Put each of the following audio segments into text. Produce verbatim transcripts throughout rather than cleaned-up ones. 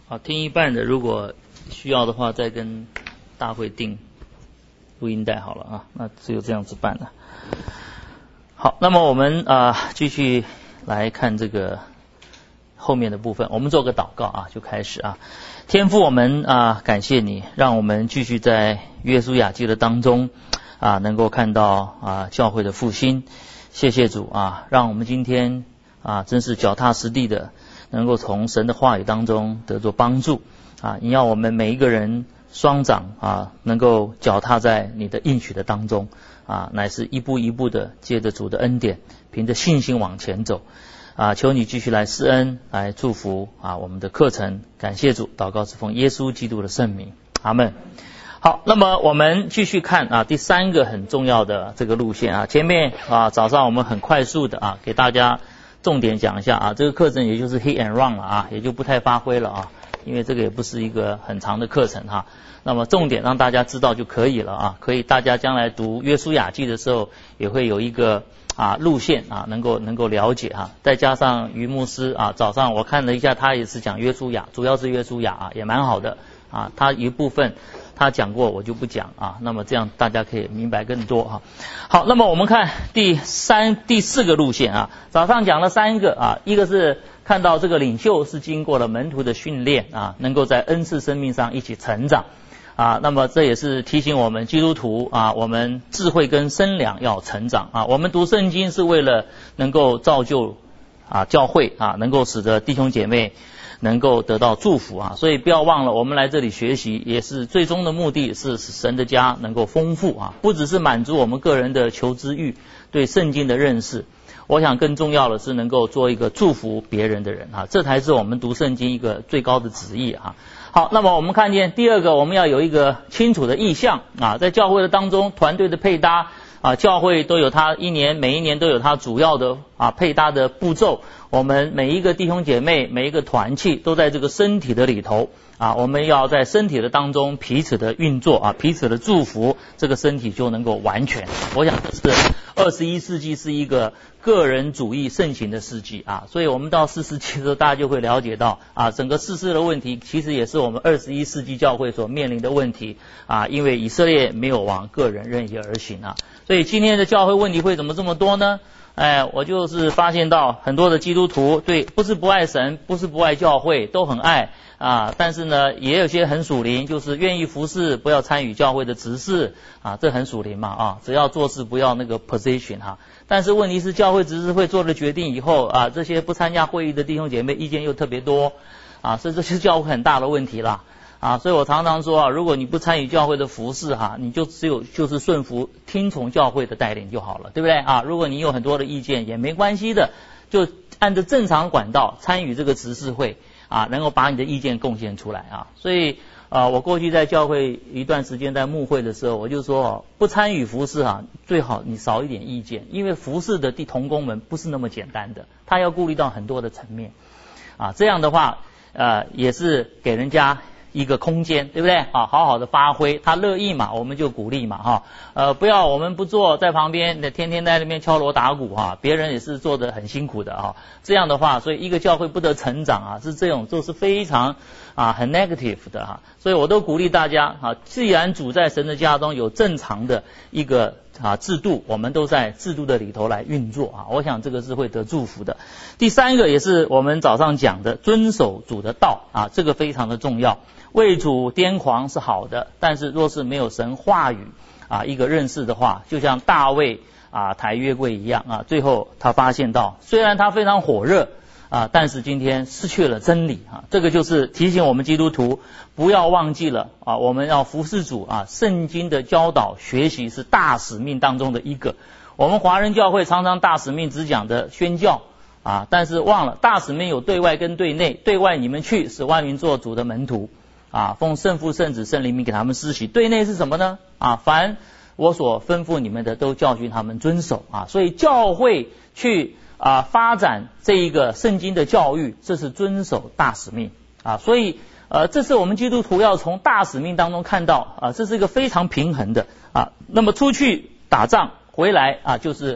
好，听一半的，如果需要的话，再跟大会订录音带好了啊。那只有这样子办了。好，那么我们啊、呃、继续来看这个后面的部分。我们做个祷告啊，就开始啊。天父，我们啊感谢你，让我们继续在约书亚记的当中啊，能够看到啊教会的复兴。谢谢主啊，让我们今天啊真是脚踏实地的，能够从神的话语当中得着帮助啊！你要我们每一个人双掌啊，能够脚踏在你的应许的当中啊，乃是一步一步的借着主的恩典，凭着信心往前走啊！求你继续来施恩，来祝福啊我们的课程。感谢主，祷告是奉耶稣基督的圣名，阿们。好，那么我们继续看啊第三个很重要的这个路线啊，前面啊早上我们很快速的啊给大家重点讲一下啊，这个课程也就是 hit and run 了啊，也就不太发挥了啊，因为这个也不是一个很长的课程哈。那么重点让大家知道就可以了啊，可以大家将来读约书亚记的时候也会有一个啊路线啊，能够能够了解哈。再加上于牧师啊，早上我看了一下，他也是讲约书亚，主要是约书亚啊，也蛮好的啊，他一部分他讲过，我就不讲啊。那么这样大家可以明白更多哈。好，那么我们看第三、第四个路线啊。早上讲了三个啊，一个是看到这个领袖是经过了门徒的训练啊，能够在恩赐生命上一起成长啊。那么这也是提醒我们基督徒啊，我们智慧跟身量要成长啊。我们读圣经是为了能够造就啊教会啊，能够使得弟兄姐妹能够得到祝福啊，所以不要忘了，我们来这里学习也是最终的目的是使神的家能够丰富啊，不只是满足我们个人的求知欲，对圣经的认识，我想更重要的是能够做一个祝福别人的人啊，这才是我们读圣经一个最高的旨意啊。好，那么我们看见第二个，我们要有一个清楚的意向啊，在教会的当中，团队的配搭啊，教会都有它一年每一年都有它主要的啊配搭的步骤。我们每一个弟兄姐妹，每一个团契都在这个身体的里头啊，我们要在身体的当中彼此的运作啊，彼此的祝福，这个身体就能够完全。我想这是二十一世纪是一个个人主义盛行的世纪啊，所以我们到四世纪的时候，大家就会了解到啊，整个世事的问题其实也是我们二十一世纪教会所面临的问题啊，因为以色列没有往个人任意而行啊，所以今天的教会问题会怎么这么多呢？哎，我就是发现到很多的基督徒对不是不爱神，不是不爱教会，都很爱啊，但是呢也有些很属灵，就是愿意服侍，不要参与教会的执事啊，这很属灵嘛啊，只要做事不要那个 position 哈。但是问题是教会执事会做了决定以后啊，这些不参加会议的弟兄姐妹意见又特别多啊，所以这是教会很大的问题啦。啊，所以我常常说啊，如果你不参与教会的服事哈，你就只有就是顺服听从教会的带领就好了，对不对啊？如果你有很多的意见也没关系的，就按照正常管道参与这个执事会啊，能够把你的意见贡献出来啊。所以啊，我过去在教会一段时间在牧会的时候，我就说不参与服事啊，最好你少一点意见，因为服事的同工们不是那么简单的，他要顾虑到很多的层面啊，这样的话呃也是给人家一个空间，对不对啊？好好的发挥，他乐意嘛，我们就鼓励嘛哈。呃，不要我们不做，在旁边天天在那边敲锣打鼓哈，别人也是做得很辛苦的哈。这样的话，所以一个教会不得成长啊，是这种都是非常啊很 negative 的哈。所以我都鼓励大家啊，既然主在神的家中有正常的一个啊制度，我们都在制度的里头来运作啊，我想这个是会得祝福的。第三个也是我们早上讲的，遵守主的道啊，这个非常的重要。为主癫狂是好的，但是若是没有神话语啊一个认识的话，就像大卫啊抬约柜一样啊，最后他发现到虽然他非常火热啊，但是今天失去了真理啊，这个就是提醒我们基督徒不要忘记了啊，我们要服侍主啊，圣经的教导学习是大使命当中的一个。我们华人教会常常大使命只讲的宣教啊，但是忘了大使命有对外跟对内，对外你们去使万民做主的门徒啊，奉圣父圣子圣灵名给他们施洗。对内是什么呢？啊，凡我所吩咐你们的都教训他们遵守啊。所以教会去啊发展这一个圣经的教育，这是遵守大使命啊。所以呃，这是我们基督徒要从大使命当中看到啊，这是一个非常平衡的啊。那么出去打仗回来啊，就是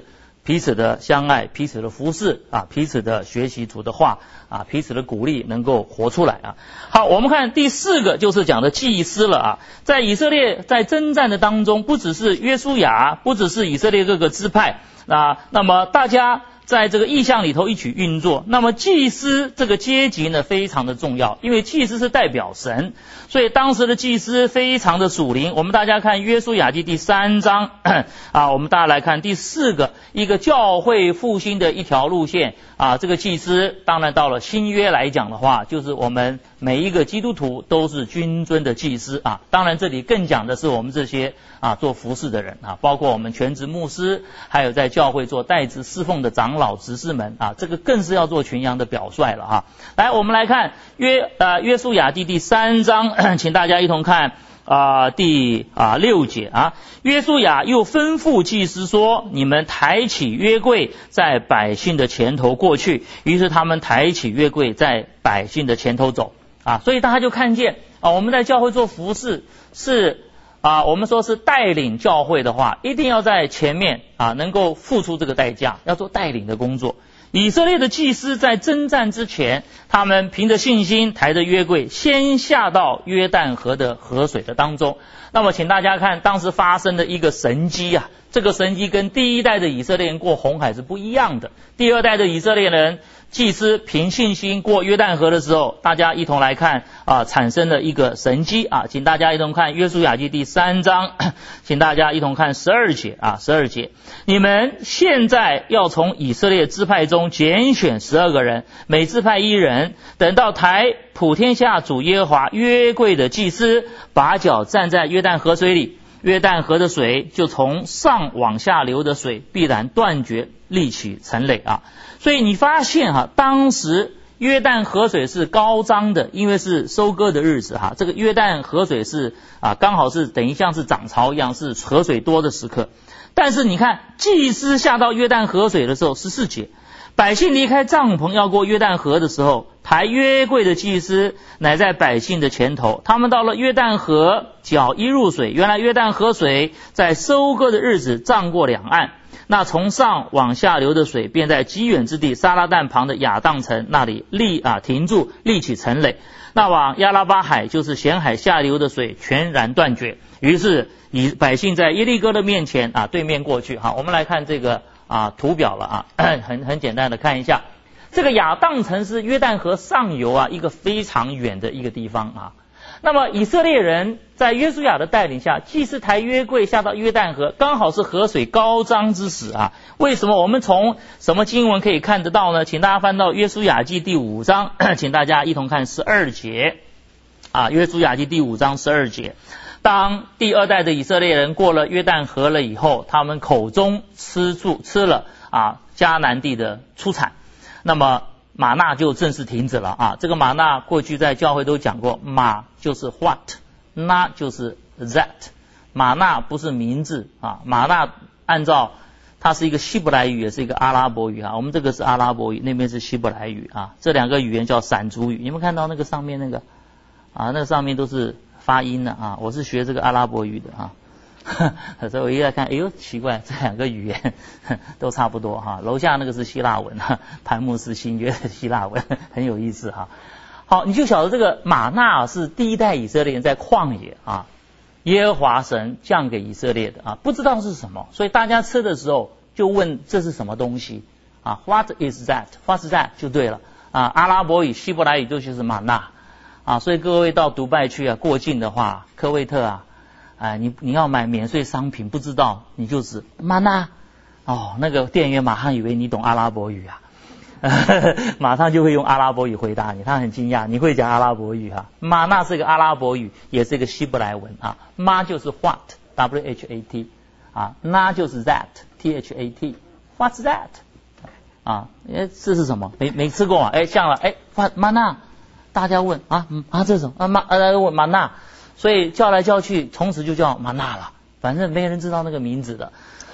彼此的相爱，彼此的服侍啊，彼此的学习主的话啊，彼此的鼓励，能够活出来啊。好，我们看第四个就是讲的祭司了啊。在以色列在征战的当中，不只是约书亚，不只是以色列各个支派啊，那么大家在这个意象里头一起运作。那么祭司这个阶级呢非常的重要，因为祭司是代表神，所以当时的祭司非常的属灵。我们大家看约书亚记第三章啊，我们大家来看第四个，一个教会复兴的一条路线啊。这个祭司当然到了新约来讲的话，就是我们每一个基督徒都是君尊的祭司啊。当然这里更讲的是我们这些啊做服侍的人啊，包括我们全职牧师，还有在教会做代职侍奉的长老执事们啊，这个更是要做群羊的表率了啊。来，我们来看约呃约书亚记第三章，请大家一同看啊、呃、第啊、呃、六节啊。约书亚又吩咐祭司说：“你们抬起约柜，在百姓的前头过去。”于是他们抬起约柜，在百姓的前头走啊。所以大家就看见啊，我们在教会做服事是。啊，我们说是带领教会的话，一定要在前面啊，能够付出这个代价，要做带领的工作。以色列的祭司在征战之前，他们凭着信心抬着约柜，先下到约旦河的河水的当中。那么，请大家看当时发生的一个神迹啊，这个神迹跟第一代的以色列人过红海是不一样的。第二代的以色列人祭司凭信心过约旦河的时候，大家一同来看啊，产生了一个神迹啊，请大家一同看约书亚记第三章，请大家一同看十二节啊，十二节，你们现在要从以色列支派中拣选十二个人，每支派一人，等到抬普天下主耶和华约柜的祭司把脚站在约旦河水里，约旦河的水就从上往下流的水必然断绝，立起成垒啊。所以你发现哈、啊，当时约旦河水是高涨的，因为是收割的日子哈、啊。这个约旦河水是啊，刚好是等于像是涨潮一样，是河水多的时刻。但是你看，祭司下到约旦河水的时候，十四节，百姓离开帐篷要过约旦河的时候，抬约柜的祭司乃在百姓的前头。他们到了约旦河，脚一入水，原来约旦河水在收割的日子涨过两岸。那从上往下流的水，便在极远之地撒拉旦旁的亚当城那里立啊停住，立起城垒。那往亚拉巴海，就是咸海下流的水全然断绝。于是以百姓在耶利哥的面前啊对面过去。好，我们来看这个啊图表了啊，很很简单的看一下，这个亚当城是约旦河上游啊一个非常远的一个地方啊。那么以色列人在约书亚的带领下，祭司抬约柜下到约旦河，刚好是河水高涨之时啊。为什么？我们从什么经文可以看得到呢？请大家翻到约书亚记第五章，请大家一同看十二节啊。约书亚记第五章十二节，当第二代的以色列人过了约旦河了以后，他们口中吃住吃了啊迦南地的出产，那么玛纳就正式停止了啊。这个玛纳过去在教会都讲过，玛就是 what， 那就是 that， 玛纳不是名字啊，玛纳按照它是一个希伯来语，也是一个阿拉伯语啊。我们这个是阿拉伯语，那边是希伯来语啊。这两个语言叫闪族语。你们看到那个上面那个啊，那个上面都是发音的啊。我是学这个阿拉伯语的啊。所以我一来看，哎呦，奇怪，这两个语言都差不多哈。楼下那个是希腊文，潘牧师新约的希腊文，很有意思哈。好，你就晓得这个玛纳是第一代以色列人在旷野啊，耶和华神降给以色列的啊，不知道是什么，所以大家吃的时候就问这是什么东西啊 ？What is that? What's that? 就对了啊。阿拉伯语、希伯来语都就是玛纳啊，所以各位到迪拜去啊，过境的话，科威特啊。哎，你你要买免税商品，不知道你就是玛纳哦，那个店员马上以为你懂阿拉伯语啊，马上就会用阿拉伯语回答你，他很惊讶，你会讲阿拉伯语啊？玛纳是个阿拉伯语，也是一个希伯来文啊。妈就是 what W H A T 啊，那就是 that T H A T What's that 啊？哎，这是什么？没没吃过啊？哎，像了哎，玛纳，大家问啊啊这是什么啊玛呃问玛纳。所以叫来叫去，从此就叫玛纳了，反正没人知道那个名字的。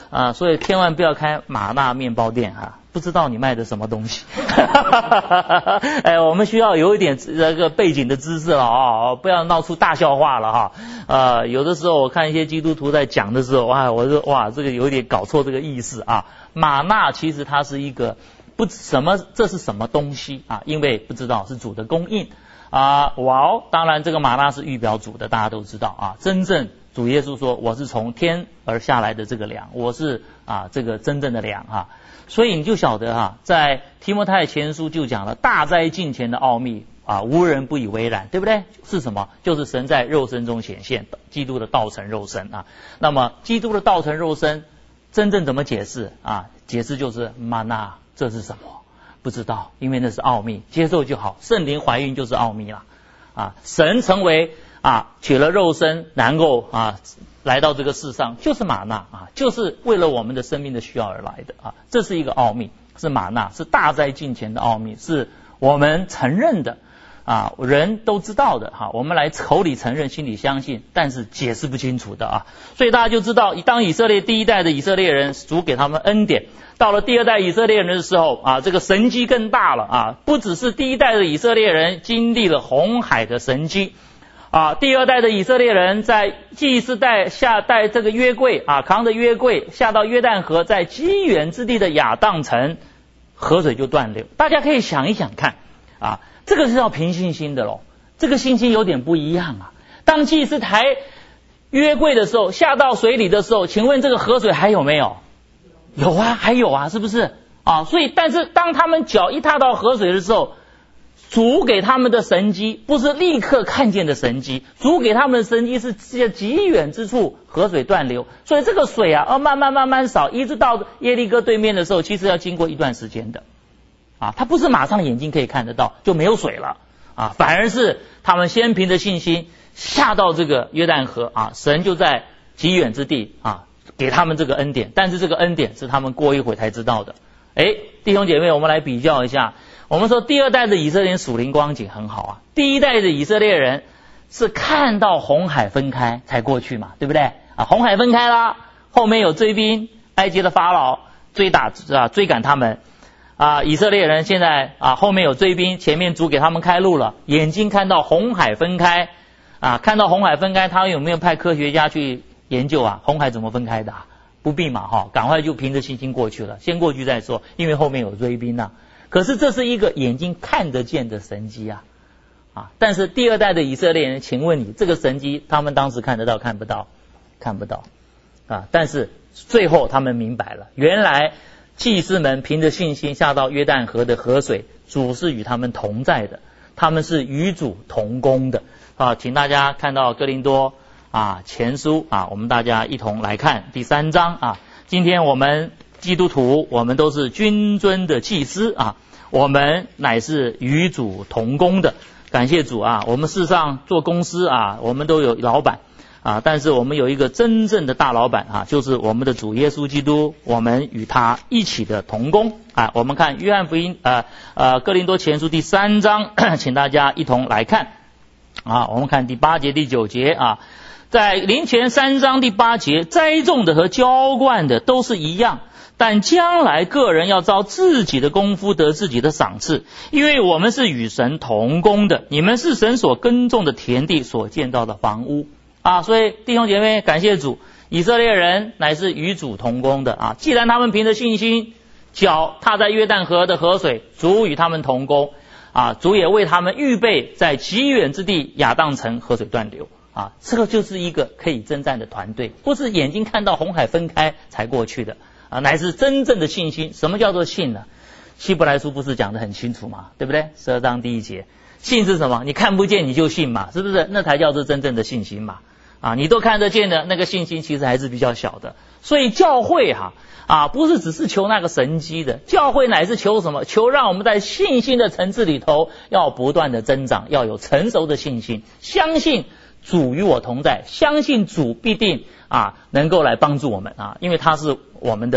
啊，所以千万不要开麻辣面包店哈、啊，不知道你卖的什么东西。哎，我们需要有一点这个背景的知识了啊，不要闹出大笑话了哈。呃，有的时候我看一些基督徒在讲的时候，哇，我说哇，这个有点搞错这个意思啊。玛纳其实它是一个不什么，这是什么东西啊？因为不知道是主的供应啊。哇哦，当然这个玛纳是预表主的，大家都知道啊。真正主耶稣说我是从天而下来的这个粮，我是啊这个真正的粮啊。所以你就晓得哈、啊，在提摩太前书就讲了大灾近前的奥秘啊，无人不以为然，对不对？是什么？就是神在肉身中显现，基督的道成肉身啊。那么基督的道成肉身真正怎么解释啊？解释就是玛纳，这是什么？不知道，因为那是奥秘，接受就好。圣灵怀孕就是奥秘了啊，神成为啊取了肉身，能够啊来到这个世上，就是玛纳啊，就是为了我们的生命的需要而来的啊，这是一个奥秘，是玛纳，是大灾近前的奥秘，是我们承认的啊，人都知道的哈、啊，我们来口里承认，心里相信，但是解释不清楚的啊，所以大家就知道，当以色列第一代的以色列人，主给他们恩典，到了第二代以色列人的时候啊，这个神迹更大了啊，不只是第一代的以色列人经历了红海的神迹。啊，第二代的以色列人在祭司带下带这个约柜啊，扛着约柜下到约旦河，在极远之地的亚当城，河水就断流。大家可以想一想看啊，这个是要凭信心的咯，这个信心有点不一样啊。当祭司抬约柜的时候，下到水里的时候，请问这个河水还有没有？有啊，还有啊，是不是啊？所以，但是当他们脚一踏到河水的时候，主给他们的神迹不是立刻看见的神迹，主给他们的神迹是在极远之处河水断流，所以这个水啊，要慢慢慢慢少，一直到耶利哥对面的时候，其实要经过一段时间的啊，它不是马上眼睛可以看得到就没有水了啊，反而是他们先凭着信心下到这个约旦河啊，神就在极远之地啊给他们这个恩典，但是这个恩典是他们过一会才知道的。哎，弟兄姐妹，我们来比较一下。我们说第二代的以色列人属灵光景很好啊，第一代的以色列人是看到红海分开才过去嘛，对不对啊？红海分开啦，后面有追兵，埃及的法老追打啊追赶他们啊，以色列人现在啊后面有追兵，前面主给他们开路了，眼睛看到红海分开啊，看到红海分开，他有没有派科学家去研究啊？红海怎么分开的、啊？不必嘛哈，赶快就凭着信心过去了，先过去再说，因为后面有追兵呐、啊。可是这是一个眼睛看得见的神迹啊，啊！但是第二代的以色列人，请问你这个神迹，他们当时看得到看不到？看不到啊！但是最后他们明白了，原来祭司们凭着信心下到约旦河的河水，主是与他们同在的，他们是与主同工的啊！请大家看到哥林多啊前书啊，我们大家一同来看第三章啊。今天我们基督徒，我们都是君尊的祭司啊，我们乃是与主同工的。感谢主啊！我们世上做公司啊，我们都有老板啊，但是我们有一个真正的大老板啊，就是我们的主耶稣基督，我们与他一起的同工啊。我们看约翰福音呃呃哥林多前书第三章，请大家一同来看啊。我们看第八节第九节啊。在林前三章第八节，栽种的和浇灌的都是一样，但将来个人要照自己的功夫得自己的赏赐，因为我们是与神同工的，你们是神所耕种的田地，所建造的房屋啊。所以弟兄姐妹，感谢主，以色列人乃是与主同工的啊。既然他们凭着信心脚踏在约旦河的河水，主与他们同工啊，主也为他们预备在极远之地亚当城河水断流啊，这个就是一个可以征战的团队，不是眼睛看到红海分开才过去的啊，乃是真正的信心。什么叫做信呢？希伯来书不是讲得很清楚吗？对不对？十二章第一节，信是什么？你看不见你就信嘛，是不是？那才叫做真正的信心嘛。啊，你都看得见的那个信心，其实还是比较小的。所以教会哈 啊, 啊，不是只是求那个神迹的，教会乃是求什么？求让我们在信心的层次里头要不断的增长，要有成熟的信心，相信主与我同在，相信主必定啊能够来帮助我们啊，因为他是我们的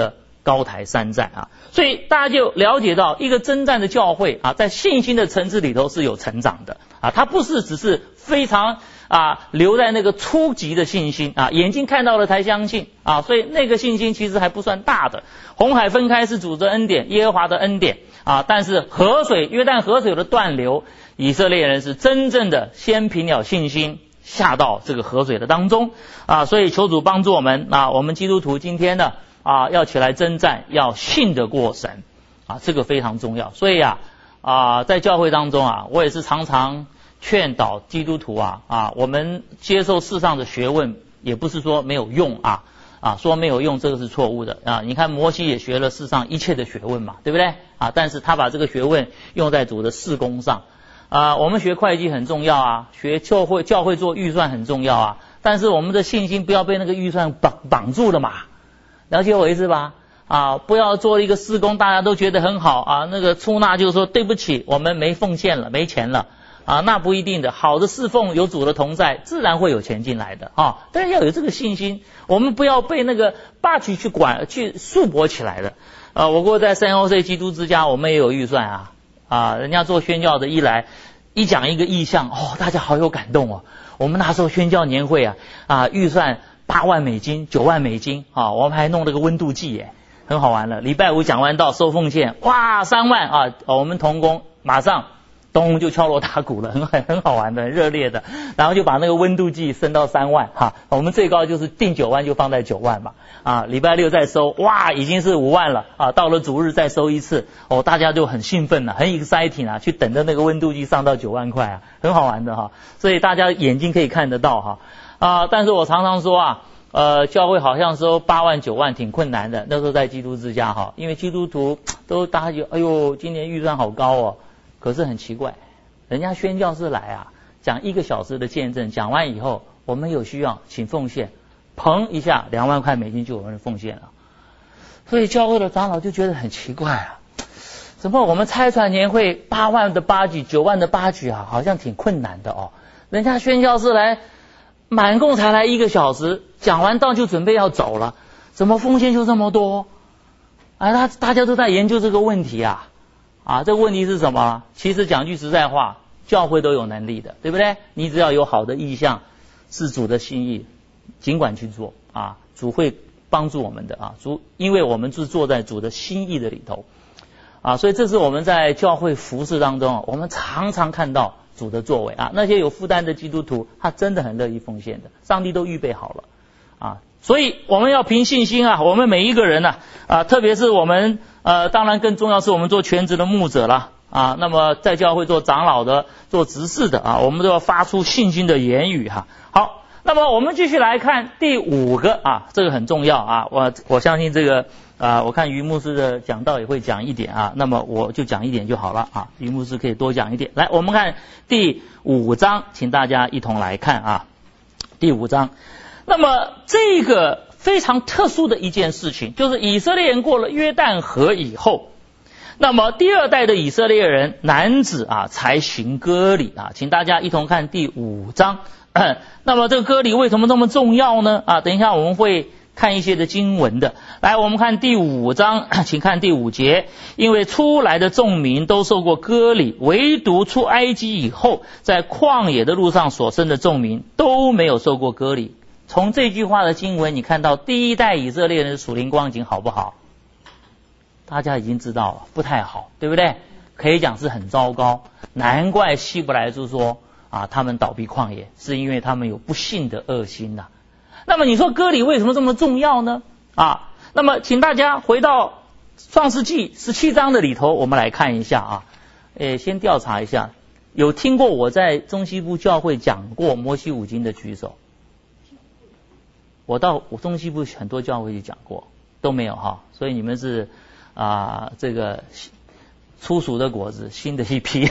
高台山寨啊。所以大家就了解到，一个征战的教会啊，在信心的层次里头是有成长的啊，它不是只是非常啊留在那个初级的信心啊，眼睛看到了才相信啊，所以那个信心其实还不算大的。红海分开是主的恩典，耶和华的恩典啊，但是河水约旦河水的断流，以色列人是真正的先凭了信心下到这个河水的当中啊，所以求主帮助我们啊，我们基督徒今天呢啊要起来征战，要信得过神啊，这个非常重要。所以啊啊在教会当中啊，我也是常常劝导基督徒啊啊，我们接受世上的学问，也不是说没有用啊啊，说没有用这个是错误的啊。你看摩西也学了世上一切的学问嘛，对不对啊？但是他把这个学问用在主的事工上啊。我们学会计很重要啊，学教会教会做预算很重要啊，但是我们的信心不要被那个预算绑绑住了嘛，了解我意思吧？啊，不要做一个事工大家都觉得很好啊，那个出纳就说对不起，我们没奉献了，没钱了。啊，那不一定的，好的侍奉有主的同在，自然会有钱进来的啊。但是要有这个信心，我们不要被那个霸气去管、去束缚起来的。啊，我过在三 O C 基督之家，我们也有预算啊啊，人家做宣教的一来，一讲一个意向，哦，大家好有感动哦。我们那时候宣教年会啊啊，预算八万美金、九万美金啊，我们还弄了个温度计耶，很好玩了。礼拜五讲完道收奉献，哇，三万啊，我们同工马上。咚就敲锣打鼓了，很很好玩的，很热烈的，然后就把那个温度计升到三万哈，我们最高就是定九万就放在九万嘛啊，礼拜六再收，哇，已经是五万了啊，到了主日再收一次，哦，大家就很兴奋了，很 exciting 啊，去等着那个温度计上到九万块啊，很好玩的哈，所以大家眼睛可以看得到哈啊，但是我常常说啊，呃，教会好像收八万九万挺困难的，那时候在基督之家哈，因为基督徒都大家就哎呦，今年预算好高哦。可是很奇怪，人家宣教士来啊，讲一个小时的见证，讲完以后，我们有需要请奉献，砰一下两万块美金就有人奉献了，所以教会的长老就觉得很奇怪啊，怎么我们拆船年会八万的八举、九万的八举啊，好像挺困难的哦。人家宣教士来满共才来一个小时，讲完道就准备要走了，怎么奉献就这么多？哎，他大家都在研究这个问题啊。啊，这个问题是什么？其实讲句实在话，教会都有能力的，对不对？你只要有好的意向，是主的心意，尽管去做啊，主会帮助我们的啊，主因为我们是坐在主的心意的里头啊，所以这是我们在教会服事当中，我们常常看到主的作为啊，那些有负担的基督徒，他真的很乐意奉献的，上帝都预备好了啊。所以我们要凭信心啊，我们每一个人呢 啊, 啊，特别是我们呃，当然更重要是我们做全职的牧者了啊。那么在教会做长老的、做执事的啊，我们都要发出信心的言语哈。好，那么我们继续来看第五个啊，这个很重要啊。我我相信这个啊，我看于牧师的讲道也会讲一点啊，那么我就讲一点就好了啊。于牧师可以多讲一点。来，我们看第五章，请大家一同来看啊，第五章。那么这个非常特殊的一件事情，就是以色列人过了约旦河以后，那么第二代的以色列人男子啊才行割礼啊，请大家一同看第五章。那么这个割礼为什么这么重要呢？啊，等一下我们会看一些的经文的。来，我们看第五章，请看第五节。因为出来的众民都受过割礼，唯独出埃及以后，在旷野的路上所生的众民都没有受过割礼。从这句话的经文，你看到第一代以色列人的属灵光景好不好？大家已经知道了，不太好，对不对？可以讲是很糟糕。难怪希伯来书说啊，他们倒闭旷野，是因为他们有不信的恶心呐、啊。那么你说割礼为什么这么重要呢？啊，那么请大家回到创世纪十七章的里头，我们来看一下啊。诶，先调查一下，有听过我在中西部教会讲过摩西五经的举手。我到我中西部很多教会去讲过，都没有哈，所以你们是啊、呃、这个初熟的果子，新的一批，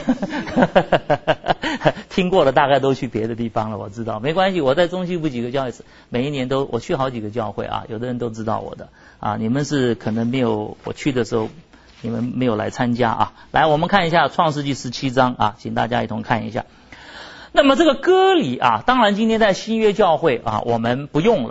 听过了大概都去别的地方了，我知道，没关系，我在中西部几个教会，每一年都我去好几个教会啊，有的人都知道我的啊，你们是可能没有我去的时候，你们没有来参加啊。来，我们看一下创世纪十七章啊，请大家一同看一下。那么这个割礼啊，当然今天在新约教会啊，我们不用了啊。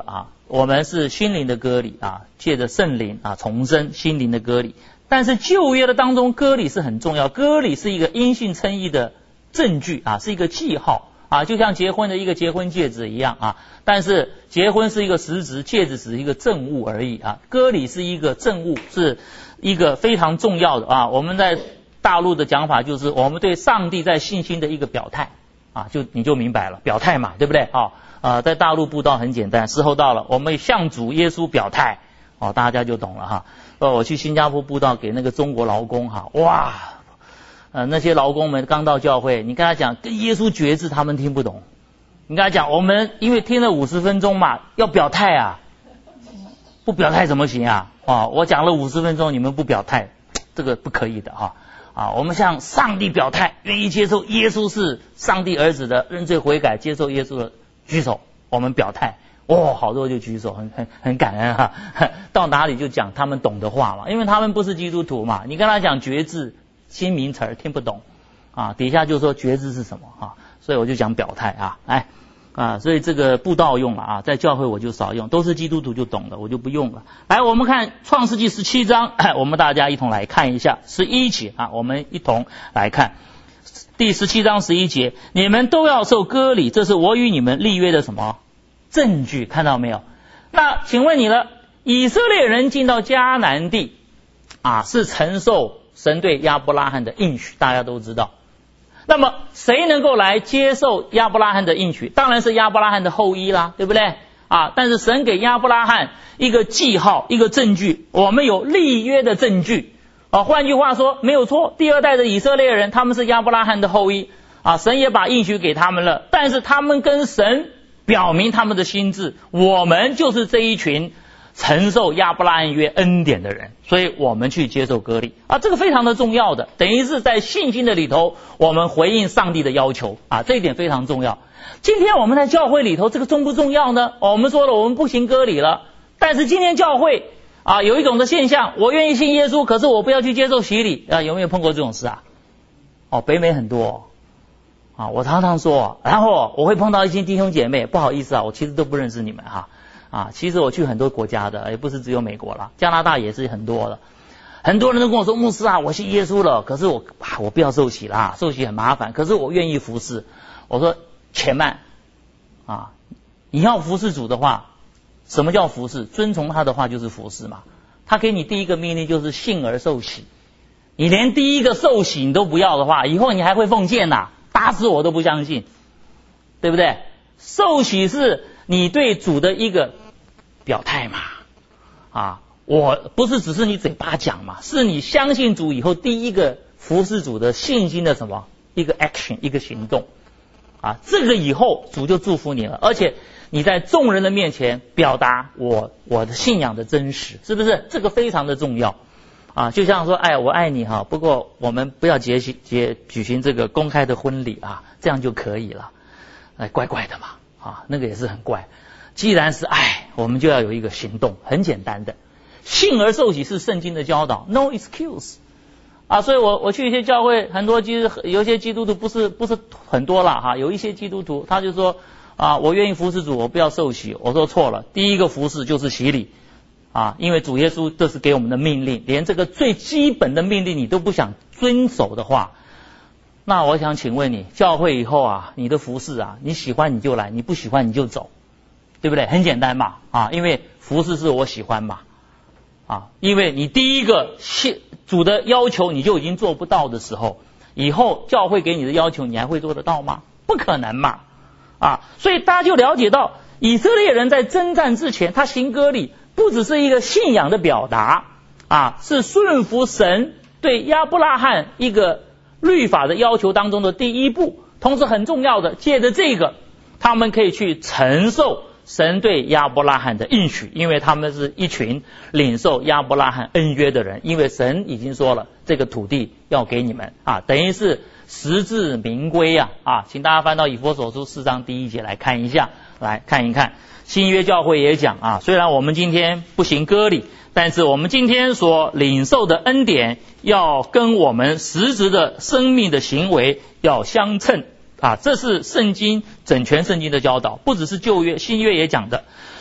我们是心灵的割礼啊，借着圣灵啊重生心灵的割礼。但是旧约的当中，割礼是很重要，割礼是一个因信称义的证据啊，是一个记号啊，就像结婚的一个结婚戒指一样啊。但是结婚是一个实质，戒指只是一个证物而已啊。割礼是一个证物，是一个非常重要的啊。我们在大陆的讲法就是我们对上帝在信心的一个表态啊，就你就明白了，表态嘛，对不对啊？呃，在大陆布道很简单，时候到了，我们向主耶稣表态，哦，大家就懂了哈。呃，我去新加坡布道给那个中国劳工哈，哇，呃，那些劳工们刚到教会，你跟他讲跟耶稣决志，他们听不懂。你跟他讲，我们因为听了五十分钟嘛，要表态啊，不表态怎么行啊？哦，我讲了五十分钟，你们不表态，这个不可以的哈。啊，我们向上帝表态，愿意接受耶稣是上帝儿子的，认罪悔改，接受耶稣的。举手，我们表态，哦，好多就举手，很很很感恩哈。到哪里就讲他们懂的话嘛，因为他们不是基督徒嘛，你跟他讲决志新名词听不懂啊，底下就说决志是什么啊，所以我就讲表态啊，哎啊，所以这个布道用了啊，在教会我就少用，都是基督徒就懂了，我就不用了。来，我们看创世纪十七章，我们大家一同来看一下十一节啊，我们一同来看。第十七章十一节，你们都要受割礼，这是我与你们立约的什么证据？看到没有？那请问你了，以色列人进到迦南地啊，是承受神对亚伯拉罕的应许，大家都知道。那么谁能够来接受亚伯拉罕的应许？当然是亚伯拉罕的后裔啦，对不对啊？但是神给亚伯拉罕一个记号，一个证据，我们有立约的证据。啊，换句话说，没有错，第二代的以色列人他们是亚伯拉罕的后裔啊，神也把应许给他们了，但是他们跟神表明他们的心志，我们就是这一群承受亚伯拉罕约恩典的人，所以我们去接受割礼啊，这个非常的重要的，等于是在信心的里头，我们回应上帝的要求啊，这一点非常重要。今天我们在教会里头，这个重不重要呢？我们说了，我们不行割礼了，但是今天教会啊，有一种的现象，我愿意信耶稣，可是我不要去接受洗礼啊，有没有碰过这种事啊？哦，北美很多啊，我常常说，然后我会碰到一些弟兄姐妹，不好意思啊，我其实都不认识你们哈啊，其实我去很多国家的，也不是只有美国啦，加拿大也是很多的，很多人都跟我说，牧师啊，我信耶稣了，可是我啊我不要受洗啦，受洗很麻烦，可是我愿意服侍。我说且慢啊，你要服侍主的话。什么叫服侍？遵从他的话就是服侍嘛。他给你第一个命令就是信而受洗，你连第一个受洗你都不要的话，以后你还会奉献呐、啊？打死我都不相信，对不对？受洗是你对主的一个表态嘛，啊，我不是只是你嘴巴讲嘛，是你相信主以后第一个服侍主的信心的什么一个 action 一个行动啊，这个以后主就祝福你了，而且你在众人的面前表达我我的信仰的真实，是不是？这个非常的重要啊！就像说，哎，我爱你哈，不过我们不要结结举行这个公开的婚礼啊，这样就可以了。哎，怪怪的嘛啊，那个也是很怪。既然是爱，我们就要有一个行动，很简单的，信而受洗是圣经的教导 ，no excuse 啊。所以我我去一些教会，很多基有一些基督徒不是不是很多了哈，有一些基督徒他就说。啊，我愿意服侍主，我不要受洗。我说错了，第一个服侍就是洗礼啊，因为主耶稣这是给我们的命令，连这个最基本的命令你都不想遵守的话，那我想请问你，教会以后啊，你的服侍啊，你喜欢你就来，你不喜欢你就走，对不对？很简单嘛啊，因为服侍是我喜欢嘛啊，因为你第一个主的要求你就已经做不到的时候，以后教会给你的要求你还会做得到吗？不可能嘛。啊，所以大家就了解到，以色列人在征战之前，他行割礼，不只是一个信仰的表达啊，是顺服神对亚伯拉罕一个律法的要求当中的第一步。同时很重要的，借着这个，他们可以去承受神对亚伯拉罕的应许，因为他们是一群领受亚伯拉罕恩约的人，因为神已经说了，这个土地要给你们啊，等于是实至名归啊啊！请大家翻到以弗所书四章第一节来看一下，来看一看。新约教会也讲啊，虽然我们今天不行割礼，但是我们今天所领受的恩典要跟我们实质的生命的行为要相称啊，这是圣经整全圣经的教导，不只是旧约，新约也讲的。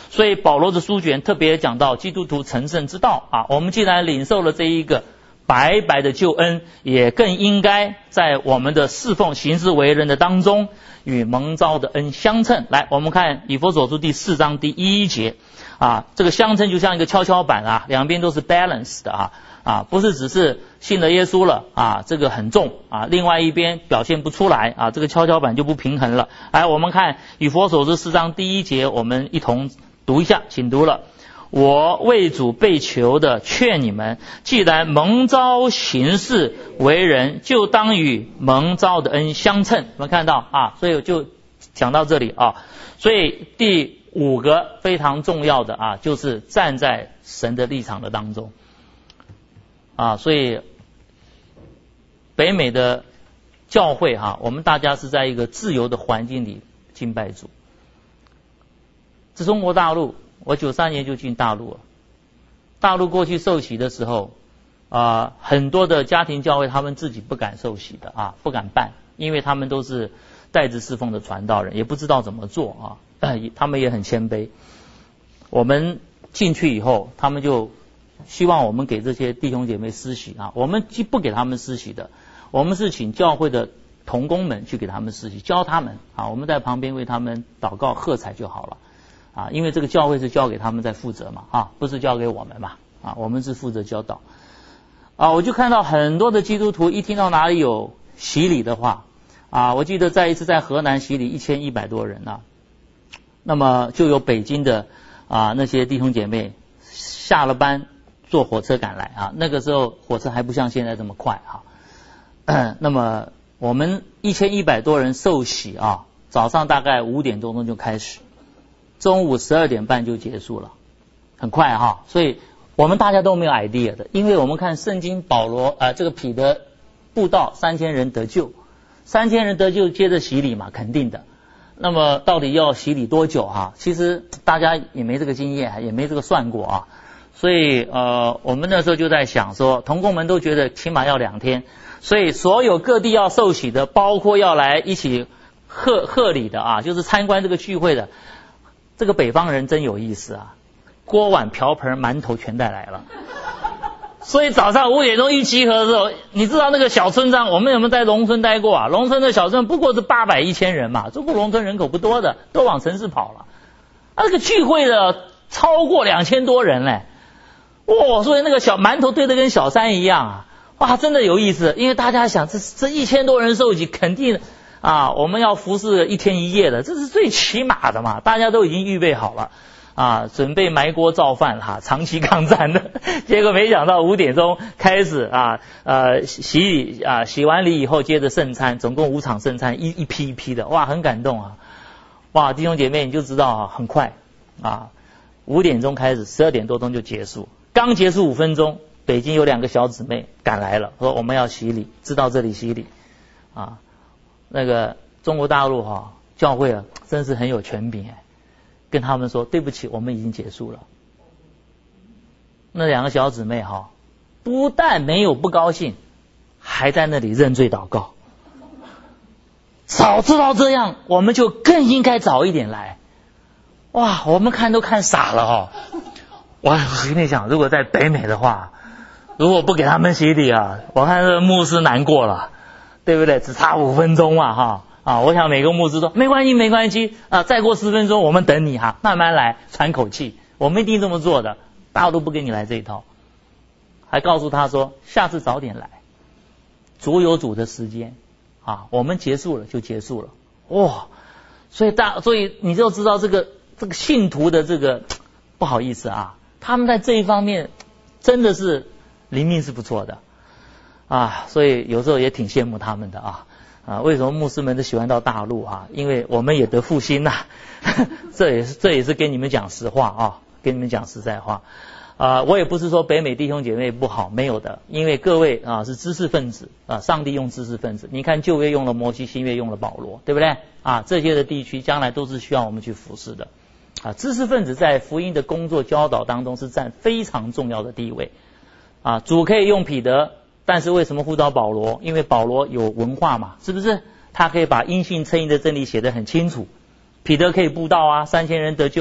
所以保罗的书卷特别讲到基督徒成圣之道啊，我们既然领受了这一个白白的救恩，也更应该在我们的侍奉行事为人的当中与蒙召的恩相称。来，我们看以弗所书第四章第一节啊，这个相称就像一个跷跷板啊，两边都是 balance 的啊啊，不是只是信了耶稣了啊，这个很重啊，另外一边表现不出来啊，这个跷跷板就不平衡了。来，我们看以弗所书四章第一节，我们一同读一下，请读了。我为主被囚的劝你们，既然蒙召行事为人，就当与蒙召的恩相称。我们看到啊，所以就讲到这里啊。所以第五个非常重要的啊，就是站在神的立场的当中啊。所以北美的教会哈、啊，我们大家是在一个自由的环境里敬拜主。在中国大陆，我九三年就进大陆了。大陆过去受洗的时候啊、呃，很多的家庭教会他们自己不敢受洗的啊，不敢办，因为他们都是代职侍奉的传道人，也不知道怎么做啊，他们也很谦卑。我们进去以后，他们就希望我们给这些弟兄姐妹施洗啊，我们既不给他们施洗的，我们是请教会的同工们去给他们施洗，教他们啊，我们在旁边为他们祷告喝彩就好了。啊，因为这个教会是交给他们在负责嘛，啊，不是交给我们嘛，啊，我们是负责教导。啊，我就看到很多的基督徒一听到哪里有洗礼的话，啊，我记得在一次在河南洗礼一千一百多人啊，那么就有北京的啊那些弟兄姐妹下了班坐火车赶来啊，那个时候火车还不像现在这么快啊，那么我们一千一百多人受洗啊，早上大概五点多钟就开始。中午十二点半就结束了，很快哈，所以我们大家都没有 idea 的，因为我们看圣经保罗啊、呃，这个彼得布道三千人得救，三千人得救接着洗礼嘛，肯定的。那么到底要洗礼多久哈？其实大家也没这个经验，也没这个算过啊。所以呃，我们那时候就在想说，同工们都觉得起码要两天，所以所有各地要受洗的，包括要来一起贺贺礼的啊，就是参观这个聚会的。这个北方人真有意思啊，锅碗瓢盆馒头全带来了。所以早上五点钟一集合的时候，你知道那个小村庄，我们有没有在农村待过啊？农村的小村不过是八百一千人嘛，中国农村人口不多的，都往城市跑了。啊，这个聚会的超过两千多人嘞，哇、哦！所以那个小馒头堆得跟小山一样啊，哇，真的有意思。因为大家想，这这一千多人受洗，肯定。啊，我们要服侍一天一夜的，这是最起码的嘛，大家都已经预备好了啊，准备埋锅造饭哈、啊，长期抗战的。结果没想到五点钟开始啊，呃，洗礼啊，洗完礼以后接着圣餐，总共五场圣餐，一一批一批的，哇，很感动啊，哇，弟兄姐妹你就知道啊，很快啊，五点钟开始，十二点多钟就结束，刚结束五分钟，北京有两个小姊妹赶来了，说我们要洗礼，知道这里洗礼啊。那个中国大陆哈、啊、教会啊，真是很有权柄哎，跟他们说对不起，我们已经结束了。那两个小姊妹哈、啊，不但没有不高兴，还在那里认罪祷告。早知道这样，我们就更应该早一点来。哇，我们看都看傻了哦。我心里想，如果在北美的话，如果不给他们洗礼啊，我看这个牧师难过了。对不对？只差五分钟嘛，哈啊！我想每个牧师说没关系，没关系啊，再过十分钟我们等你哈，慢慢来，喘口气。我们一定这么做的，大家都不跟你来这一套。还告诉他说，下次早点来，主有主的时间啊，我们结束了就结束了。哇！所以大，所以你就知道这个这个信徒的这个不好意思啊，他们在这一方面真的是灵命是不错的。啊，所以有时候也挺羡慕他们的啊啊！为什么牧师们都喜欢到大陆啊？因为我们也得复兴呐、啊，这也是这也是跟你们讲实话啊，跟你们讲实在话啊！我也不是说北美弟兄姐妹不好，没有的，因为各位啊是知识分子啊，上帝用知识分子，你看旧约用了摩西，新约用了保罗，对不对啊？这些的地区将来都是需要我们去服侍的啊！知识分子在福音的工作教导当中是占非常重要的地位啊！主可以用彼得。但是为什么呼召保罗？因为保罗有文化嘛，是不是？他可以把因信称义的真理写得很清楚。彼得可以布道啊，三千人得救啊，